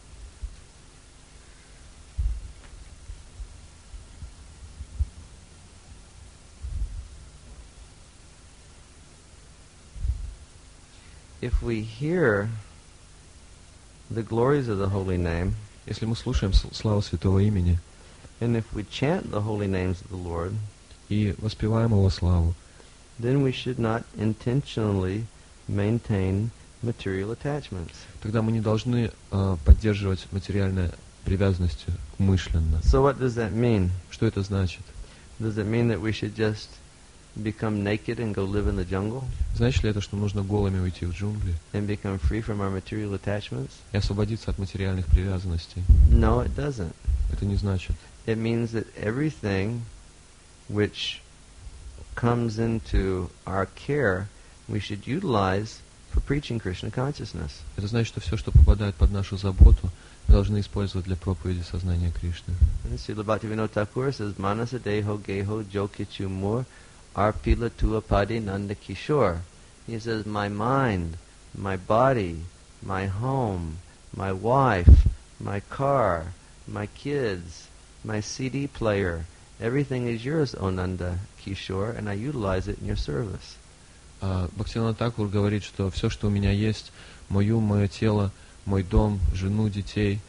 if we hear the glories of the holy name, Если мы слушаем славу святого имени and if we chant the holy names of the Lord, и воспеваем его славу, then we should not intentionally maintain material attachments. тогда мы не должны поддерживать материальные привязанности умышленно. So what does that mean? Что это значит? Does it mean that we should just become naked and go live in the jungle Значит ли это, что нужно голыми уйти в джунгли and become free from our material attachments? и освободиться от материальных привязанностей? No, it doesn't. Это не значит. It means that everything which comes into our care, we should utilize for preaching Krishna consciousness. Это значит, что все, что попадает под нашу заботу, мы должны использовать для проповеди сознания Кришны. And Srila Bhaktivinoda Thakur says, Manasa deho geho jokichu mur arpila tuapadi nanda kishore. He says, my mind, my body, my home, my wife, my car, my kids, my CD player, everything is yours, O Nanda Kishore, and I utilize it in your service. Бхактивинода Thakura говорит, что все, что у меня есть, мое тело, мой дом, жену, детей,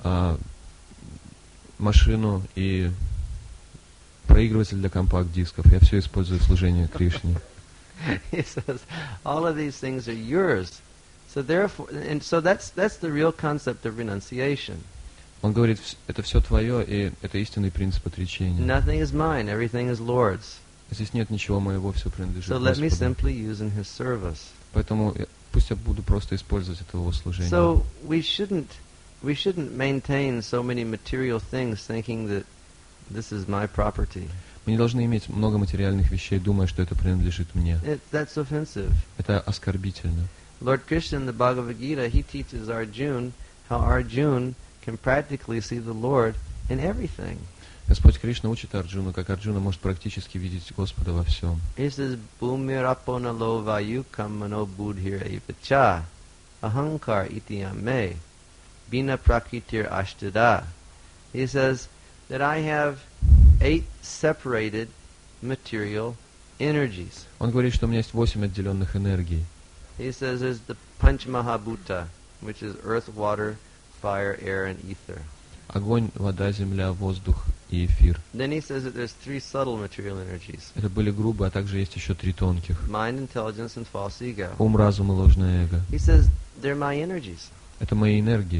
машину и проигрыватель для компакт-дисков, я все использую в служении Кришне. He says, all of these things are yours. So therefore, and so that's the real concept of renunciation. Он говорит, это все твое, и это истинный принцип отречения. Nothing is mine, everything is Lord's. Здесь нет ничего моего, все принадлежит So let me Господу. simply use in His service. Поэтому пусть я буду просто использовать это в его служении. So we shouldn't maintain so many material things thinking that this is my property. Мы не должны иметь много материальных вещей, думая, что это принадлежит мне. That's offensive. Это оскорбительно. Lord Krishna in the Bhagavad Gita, He teaches Arjuna how Arjuna can practically see the Lord in everything. Господь Кришна учит Арджуну, как Арджуна может практически видеть Господа во всем. He says, Bhumirapona lovayu kamano budhir evacha ahankar itiyame bina prakitir ashtada. He says that I have 8 separated material energies. Он говорит, что у меня есть 8 отделенных энергий. He says there's the Panchmahabhuta, which is earth, water, fire, air, and ether. Огонь, вода, земля, воздух и эфир. Then he says that there's 3 subtle material energies. Это были грубые, а также есть еще 3 тонких. Mind, intelligence, and false ego. Ум, разум и ложное эго. He says they're my energies. Это мои энергии.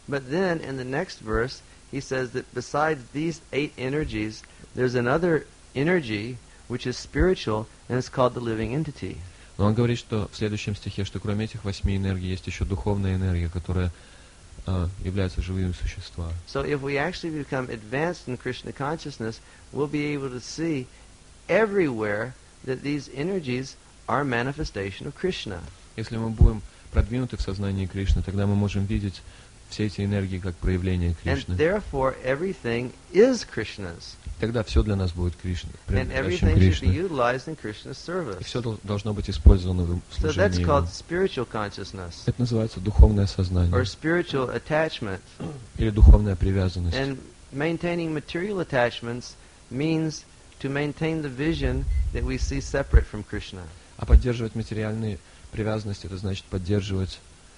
But then in the next verse, he says that besides these 8 energies, there's another energy which is spiritual, and it's called the living entity. Но он говорит, что в следующем стихе, что кроме этих 8 энергий есть еще духовная энергия, которая является живыми существами. So if we actually become advanced in Krishna consciousness, we'll be able to see everywhere that these energies are manifestation of Krishna. Если мы будем продвинуты в сознании Кришны, тогда мы можем видеть все эти энергии как проявление And Кришны. therefore everything is Krishna's. Тогда все для нас будет Кришна, And принадлежащим everything should be Кришне. utilized in Krishna's И service. все должно быть использовано в So that's служении called Ему. spiritual consciousness, Это называется духовное or сознание spiritual attachment. или духовная привязанность. And maintaining material attachments means to maintain the vision that we see separate from Krishna. А поддерживать материальные привязанности, это значит поддерживать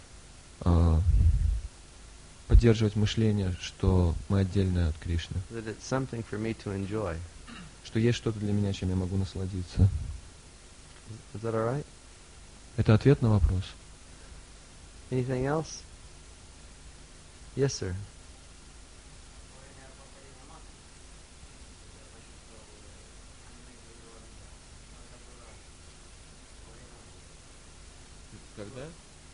мышление, что мы отдельные от Кришны. That it's something for me to enjoy. Что есть что-то для меня, чем я могу насладиться. Is that all right? Это ответ на вопрос. Anything else? Yes, sir. Когда?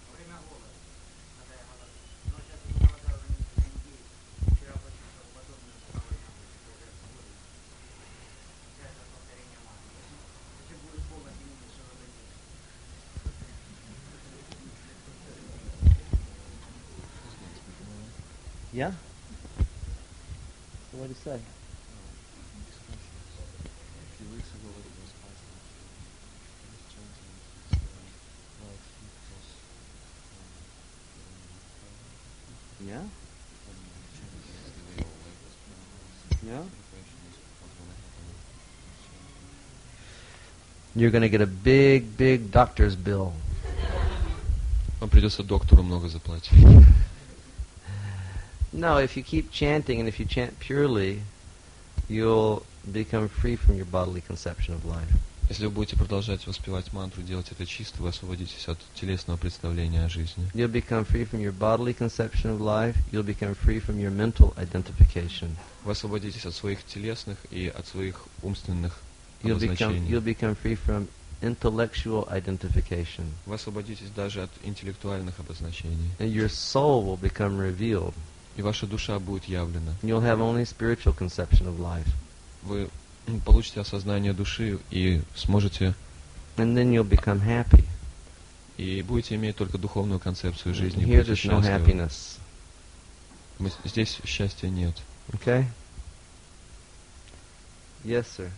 Yeah? What did he say? Yeah? Yeah? You're going to get a big, big doctor's bill. Вам придется доктору много заплатить. No, if you keep chanting and if you chant purely, you'll become free from your bodily conception of life. Если вы будете продолжать воспевать мантру, делать это чисто, вы освободитесь от телесного представления о жизни. You'll become free from your bodily conception of life. You'll become free from your mental identification. Вы освободитесь от своих телесных и от своих умственных You'll обозначений. become free from intellectual identification. Вы освободитесь даже от интеллектуальных обозначений. And your soul will become revealed. И ваша душа будет явлена. You'll have only spiritual conception of life. Вы получите осознание души и сможете And then you'll become happy. и будете иметь только духовную концепцию жизни. Here Будете there's no счастливы. happiness. Здесь счастья нет. Okay? Yes, sir.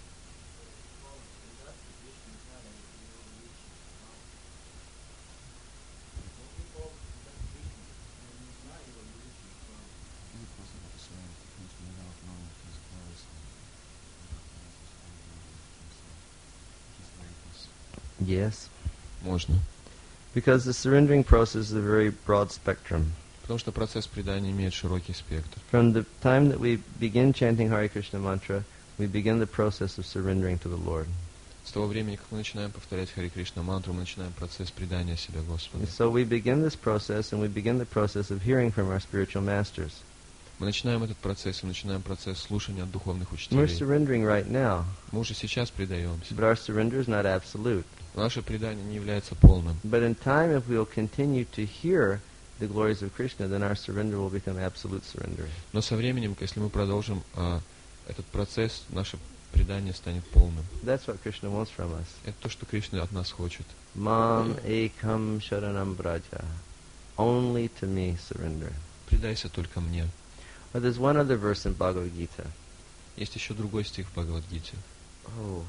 Yes. Можно. Because the surrendering process is a very broad spectrum. Потому что процесс предания имеет широкий спектр. From the time that we begin chanting Hare Krishna mantra, we begin the process of surrendering to the Lord. С того времени, как мы начинаем повторять Харе Кришна мантру, мы начинаем процесс предания себя Господу. And so we begin this process, and we begin the process of hearing from our spiritual masters. Мы начинаем этот процесс, и начинаем процесс слушания от духовных We're учителей. surrendering right now, Мы уже сейчас предаемся. but our surrender is not absolute. Наше предание не является полным. But in time, if we'll continue to hear the glories of Krishna, then our surrender will become absolute surrender. Но со временем, если мы продолжим этот процесс, наше предание станет полным. That's what Krishna wants from us. Это то, что Кришна от нас хочет. Mam ekam sharanam braja. Only to me surrender. Предайся только мне. But there's one other verse in Bhagavad Gita. Есть еще другой стих в Бхагавад-гите. Oh.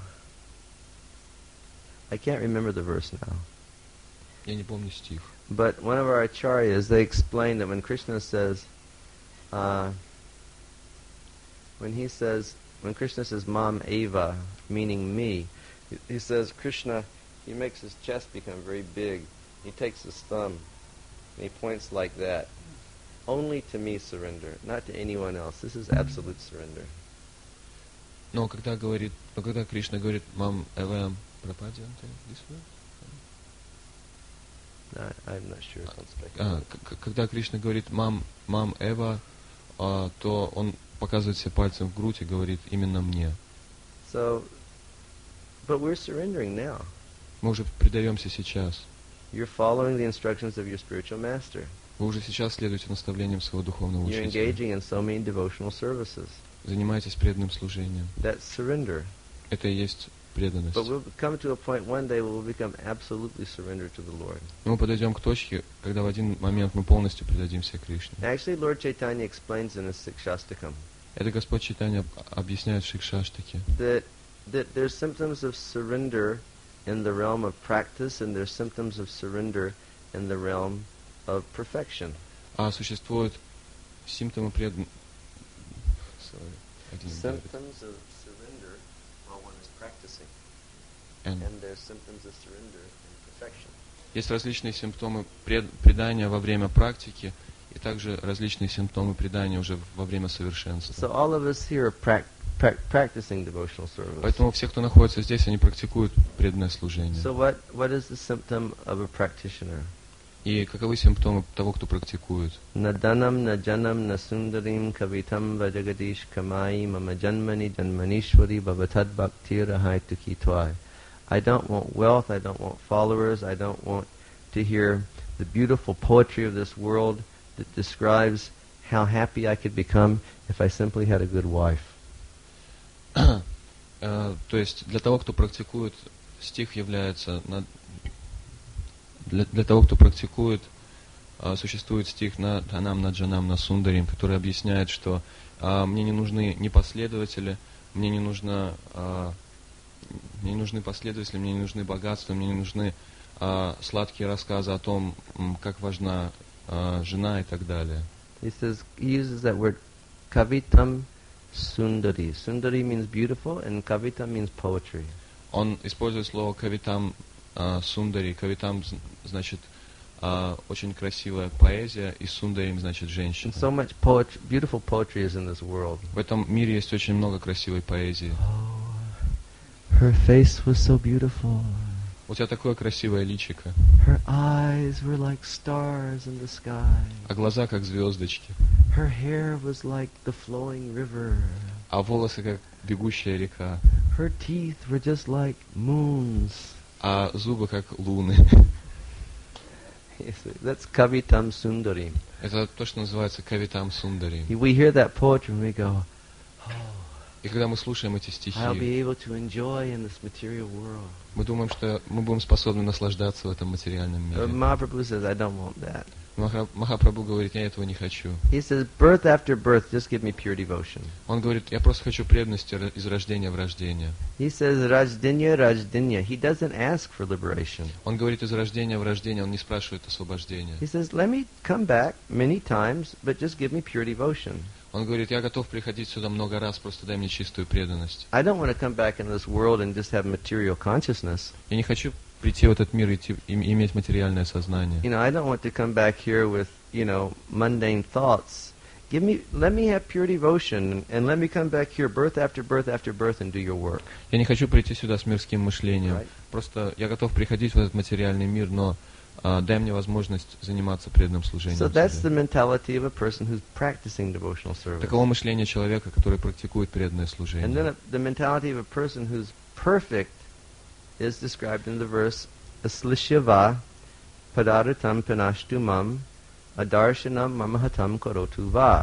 I can't remember the verse now. Я не помню стих. But one of our acharyas, they explain that when Krishna says, when Krishna says Mam Eva, meaning me, he says Krishna, he makes his chest become very big. He takes his thumb and he points like that. Only to me surrender, not to anyone else. This is absolute surrender. Но когда Кришна говорит «Мам Эвэм пропадянте», I'm not sure. Don't speculate. Когда Кришна говорит «мам Эва», то он показывает себе пальцем в грудь и говорит «именно мне». So, but we're surrendering now. Мы уже предаемся сейчас. You're following the instructions of your spiritual master. Вы уже сейчас следуете наставлениям своего духовного You're учителя. engaging in so many devotional services. Занимаетесь преданным служением. That's surrender. Это и есть преданность. But we'll come to a point one day where we'll become absolutely surrendered to the Lord. Мы подойдем к точке, когда в один момент мы полностью предадимся Кришне. Actually, Lord Chaitanya explains in his Sikshastakam Это Господь Чайтанья объясняет в Шикшаштаке, that there's symptoms of surrender in the realm of practice, and there's symptoms of surrender in the realm of perfection. а существуют симптомы преданности. Symptoms of surrender while one is practicing, and there's symptoms of surrender in perfection. Есть различные симптомы предания во время практики, и также различные симптомы предания уже во время совершенства. So all of us here are practicing devotional service. Поэтому все, кто находится здесь, они практикуют преданное служение. So what is the symptom of a practitioner? И каковы симптомы того, кто практикует? Na danam na janam na sundarim kavitam vajagadish kamai mama janmani janmanishwari bhavatad bhaktir ahaituki twai. I don't want wealth, I don't want followers, I don't want to hear the beautiful poetry of this world that describes how happy I could become if I simply had a good wife. То есть для того, кто практикует, стих является для того, кто практикует, существует стих на Дханам, на Джанам, на Сундарим, который объясняет, что мне не нужны ни последователи, мне не нужны последователи, мне не нужны богатства, мне не нужны сладкие рассказы о том, как важна жена и так далее. He uses that word kavitam sundari. Sundari means beautiful, and kavita means poetry. Он использует слово кавитам сундари. Кавитам значит очень красивая поэзия, и сундарим значит женщина. And so much beautiful poetry is in this world. В этом мире есть очень много красивой поэзии. Oh, her face was so beautiful. У тебя такое красивое личико. Her eyes were like stars in the sky. А глаза как звездочки. Her hair was like the flowing river. А волосы как бегущая река. Her teeth were just like moons. А зубы как луны. That's kavitam sundarim. Это то, что называется кавитам сундари. We hear that poetry and we go, И когда мы слушаем эти I'll стихи, be able to enjoy in this material world. мы думаем, что мы будем способны наслаждаться в этом материальном мире. Mahaprabhu says, I don't want that. Махапрабху говорит, я этого не хочу. He says, birth after birth, just give me pure devotion. Он говорит, я просто хочу преданности из рождения в рождение. He says, Rajdinya, Rajdinya. He doesn't ask for liberation. Он говорит, из рождения в рождение, он не спрашивает освобождения. He says, let me come back many times, but just give me pure devotion. Он говорит, я готов приходить сюда много раз, просто дай мне чистую преданность. I don't want to come back into this world and just have material consciousness. Я не хочу прийти в этот мир и иметь материальное сознание. I don't want to come back here with, mundane thoughts. Let me have pure devotion, and let me come back here birth after birth after birth and do your work. Я не хочу прийти сюда с мирским мышлением. Right. Просто я готов приходить в этот материальный мир, но дай мне возможность заниматься преданным служением. So that's the mentality of a person who's practicing devotional service. Таково мышление человека, который практикует преданное And служение. then the mentality of a person who's perfect is described in the verse, Aslishyava padaratam pinashtu mam adarshanam mamahatam korotu va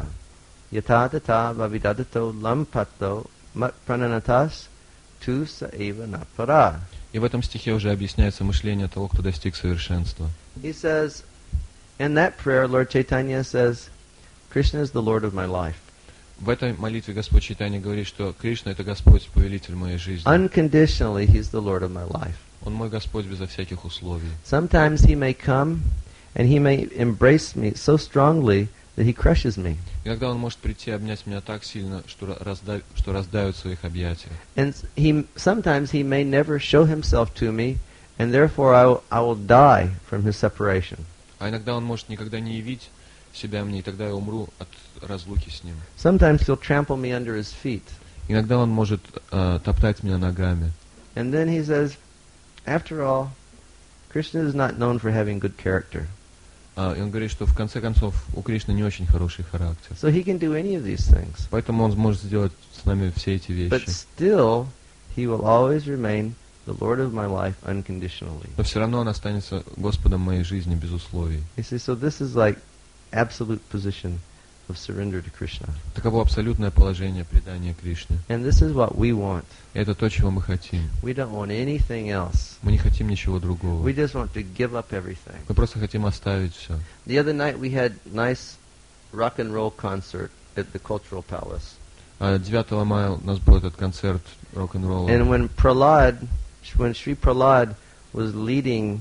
yatatata vavidadato lampato mat prananatas tu saeva napara. И в этом стихе уже объясняется мышление того, кто достиг совершенства. He says, in that prayer, Lord Chaitanya says, Krishna is the Lord of my life. В этой молитве Господь Чайтанья говорит, что Кришна — это Господь, повелитель моей жизни. Unconditionally, He's the Lord of my life. Он мой Господь безо всяких условий. Sometimes He may come and He may embrace me so strongly that He crushes me. Иногда Он может прийти и обнять меня так сильно, что раздавит в своих объятиях. And sometimes He may never show Himself to me, and therefore I will die from His separation. А иногда Он может никогда не явить себя мне, и тогда я умру от разлуки с Ним. Sometimes He'll trample me under His feet. Иногда Он может топтать меня ногами. And then He says, after all, Krishna is not known for having good character. И он говорит, что в конце концов у Кришны не очень хороший характер. So he can do any of these things. Поэтому он может сделать с нами все эти But вещи. still, he will always remain the Lord of my life unconditionally. Но все равно он останется Господом моей жизни без условий. You see, so this is like absolute position of surrender to Krishna. Таково абсолютное положение предания Кришне. And this is what we want. И это то, чего мы хотим. We don't want anything else. Мы не хотим ничего другого. We just want to give up everything. Мы просто хотим оставить все. The other night we had nice rock and roll concert at the Cultural Palace. 9 мая у нас был этот концерт рок-н-ролла. And when Sri Prahlad was leading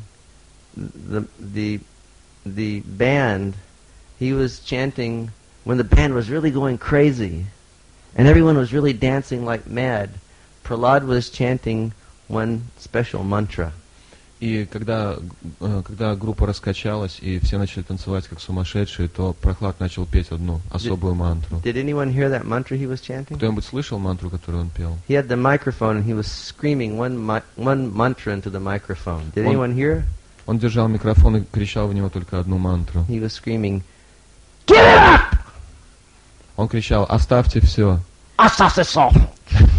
the band, he was chanting when the band was really going crazy and everyone was really dancing like mad. Prahlad was chanting one special mantra. И когда группа раскачалась и все начали танцевать как сумасшедшие, то Прохлад начал петь одну особую мантру. Did anyone hear that mantra he was chanting? Кто-нибудь слышал мантру, которую он пел? He had the microphone and he was screaming one mantra into the microphone. Did anyone hear? Он держал микрофон и кричал в него только одну мантру. He was screaming, "Give it up! Он кричал: «Оставьте все». Оставьте все! Did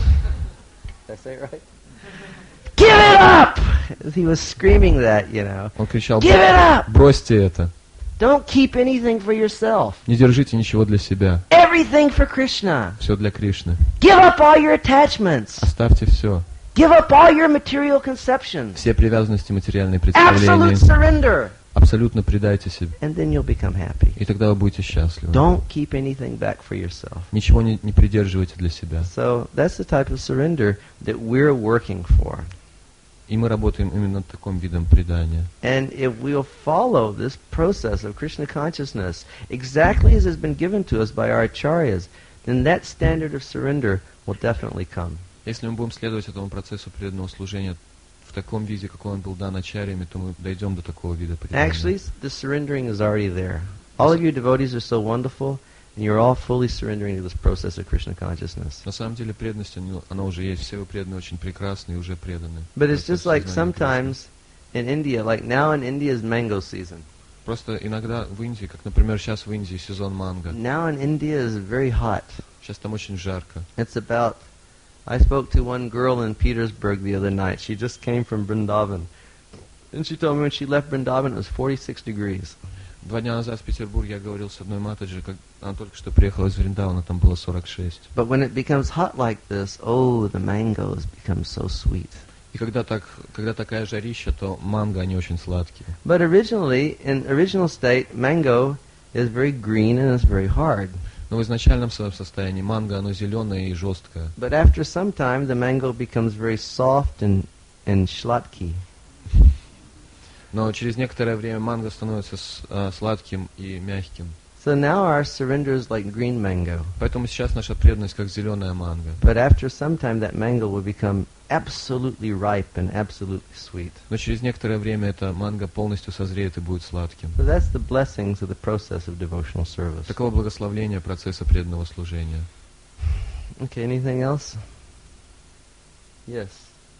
I say it right? Give it up! He was screaming that, you know. Он кричал: Give it up! «Бросьте это! Don't keep anything for yourself. Не держите ничего для себя. Everything for Krishna. Все для Кришны. Give up all your attachments. Оставьте все. Give up all your material conceptions. Все привязанности, материальные Absolute представления. surrender. Абсолютно предайте себе. And then you'll become happy. И тогда вы будете счастливы. Don't keep anything back for yourself. Ничего не придерживайте для себя. So that's the type of surrender that we're working for. И мы работаем именно над таким видом предания. And if we'll follow this process of Krishna consciousness exactly as has been given to us by our acharyas, then that standard of surrender will definitely come. Если мы будем следовать этому процессу преданного служения в таком виде, какой он был дан ачарьями, то мы дойдем до такого вида предания. Actually, the surrendering is already there. All of you devotees are so wonderful, and you're all fully surrendering to this process of Krishna consciousness. На самом деле преданность, она уже есть. Все вы преданные очень прекрасны и уже преданы. But it's just like sometimes in India, like now in India is mango season. Просто иногда в Индии, как, например, сейчас в Индии сезон манго. Now in India is very hot. Сейчас там очень жарко. It's about... I spoke to one girl in Petersburg the other night. She just came from Vrindavan. And she told me when she left Vrindavan it was 46 degrees. 2 дня назад в Петербурге я говорил с одной матаджи, как она только что приехала из Вриндавана, там было 46. But when it becomes hot like this, oh, the mangoes become so sweet. И когда такая жарища, то манго, они очень сладкие. But originally, in original state, mango is very green and it's very hard. Но в изначальном своем состоянии манго, оно зеленое и жесткое. But after some time, the mango becomes very soft and slatky. Но через некоторое время манго становится сладким и мягким. So now our surrender is like green mango. Поэтому сейчас наша преданность как зеленая манго. But after some time, that mango will become absolutely ripe and absolutely sweet. Но через некоторое время эта манго полностью созреет и будет сладким. So that's the blessings of the process of devotional service. Таково благословление процесса преданного служения. Okay, anything else? Yes.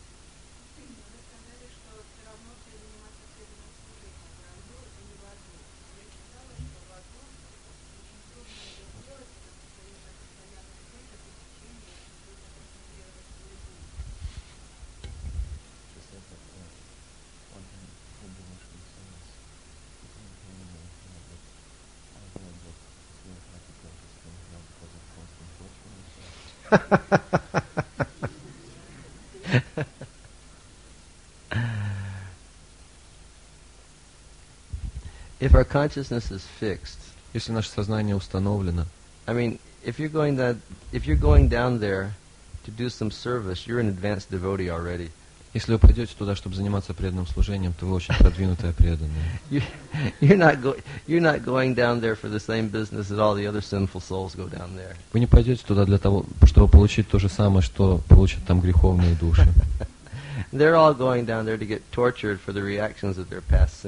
If our consciousness is fixed, Если наше сознание установлено, I mean, if you're going down there to do some service, you're an advanced devotee already. если вы пойдете туда, чтобы заниматься преданным служением, то вы очень продвинутая преданная. You're not going down there for the same business that all the other sinful souls go down there. Вы не пойдете туда для того, чтобы получить то же самое, что получат там греховные души. They're all going down there to get tortured for the reactions of their past sins.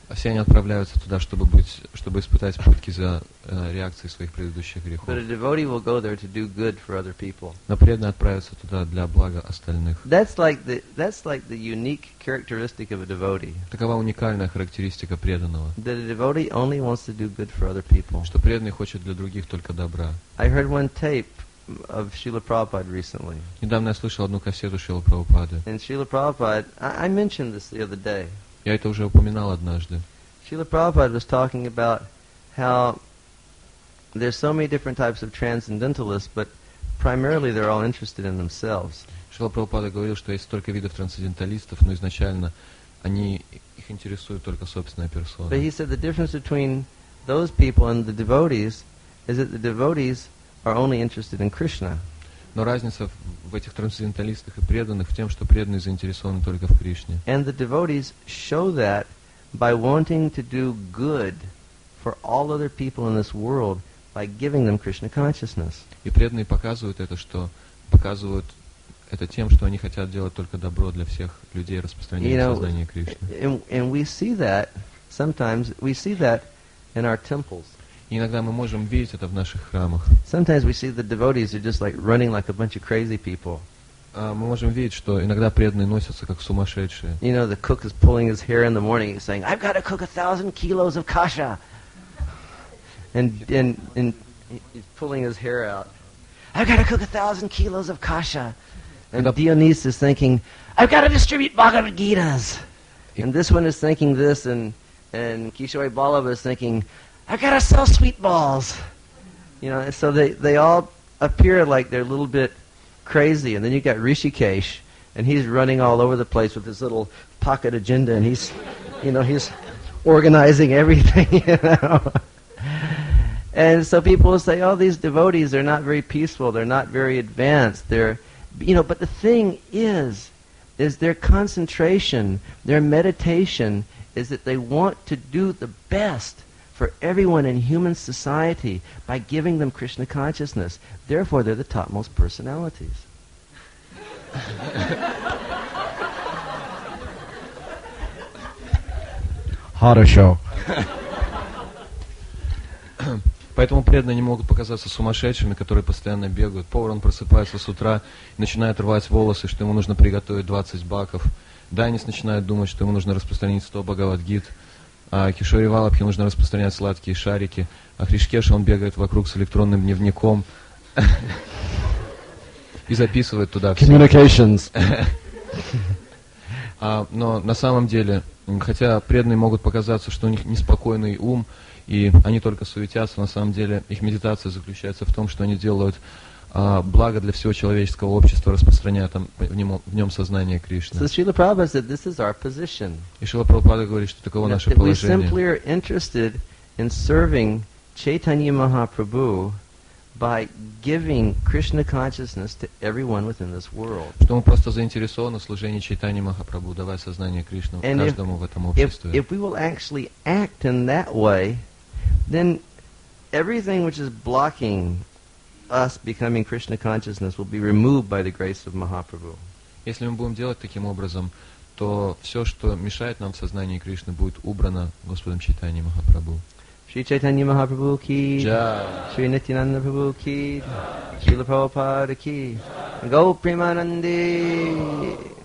Все они отправляются туда, чтобы испытать пытки за реакции своих предыдущих грехов. But a devotee will go there to do good for other people. Но преданные отправятся туда для блага остальных. That's like the unique characteristic of a devotee. Такова уникальная характеристика преданного. That a devotee only wants to do good for other people. Что преданный хочет для других только добра. I heard one tape of Srila Prabhupada recently. Недавно я слышал одну кассету Шрилы Прабхупады. And Srila Prabhupada, I mentioned this the other day. Я это уже упоминал однажды. Srila Prabhupada was talking about how there's so many different types of transcendentalists, but primarily they're all interested in themselves. Шрила Прабхупада говорил, что есть столько видов трансценденталистов, но изначально их интересует только собственная персона. But he said the difference between those people and the devotees is that the devotees are only interested in Krishna. Но разница в этих трансценденталистах и преданных в том, что преданные заинтересованы только в Кришне. And the devotees show that by wanting to do good for all other people in this world by giving them Krishna consciousness. И преданные показывают это тем, что они хотят делать только добро для всех людей, распространяя сознание Кришны. And we see that in our temples. И иногда мы можем видеть это в наших храмах. Sometimes we see the devotees are just like running like a bunch of crazy people. Мы можем видеть, что иногда преданные носятся как сумасшедшие. You know, the cook is pulling his hair in the morning and saying, "I've got to cook 1,000 kilos of kasha," and he's pulling his hair out. "I've got to cook 1,000 kilos of kasha," and Dionysus is thinking, "I've got to distribute Bhagavad Gitas," and this one is thinking this, and Kishore Ballabha is thinking, "I gotta sell sweet balls," you know. So they all appear like they're a little bit crazy, and then you got Rishikesh, and he's running all over the place with his little pocket agenda, and he's organizing everything, you know. And so people will say, "Oh, these devotees are not very peaceful. They're not very advanced. They're, But the thing is their concentration, their meditation is that they want to do the best for everyone in human society by giving them Krishna consciousness. Therefore, they're the topmost personalities." Хорошо. Поэтому преданные не могут показаться сумасшедшими, которые постоянно бегают. Повар, он просыпается с утра и начинает рвать волосы, что ему нужно приготовить 20 баков. Дайнис начинает думать, что ему нужно распространить 100 Бхагавад-гит. А Кишори Валабхи нужно распространять сладкие шарики. А Хришкеша, он бегает вокруг с электронным дневником и записывает туда все. Communications. Но на самом деле, хотя преданные могут показаться, что у них неспокойный ум, и они только суетятся, на самом деле их медитация заключается в том, что они делают благо для всего человеческого общества, распространяя в нем сознание Кришны. So Srila Prabhupada said, this is our position. И Шрила Прабхупада говорит, что таково наше That we положение. simply are interested in serving Chaitanya Mahaprabhu by giving Krishna consciousness to everyone within this world. Что мы просто заинтересованы в служении Чайтаньи Махапрабху, давая сознание Кришны каждому в этом обществе. If we will actually act in that way, then everything which is blocking us becoming Krishna consciousness will be removed by the grace of Mahaprabhu. Если мы будем делать таким образом, то все, что мешает нам в сознании Кришны, будет убрано Господом Чайтаньей Махапрабху. Shri Chaitanya Mahaprabhu ki, Jai. Shri Nityananda Prabhu ki, Srila Prabhupada ki, Go Premanandi.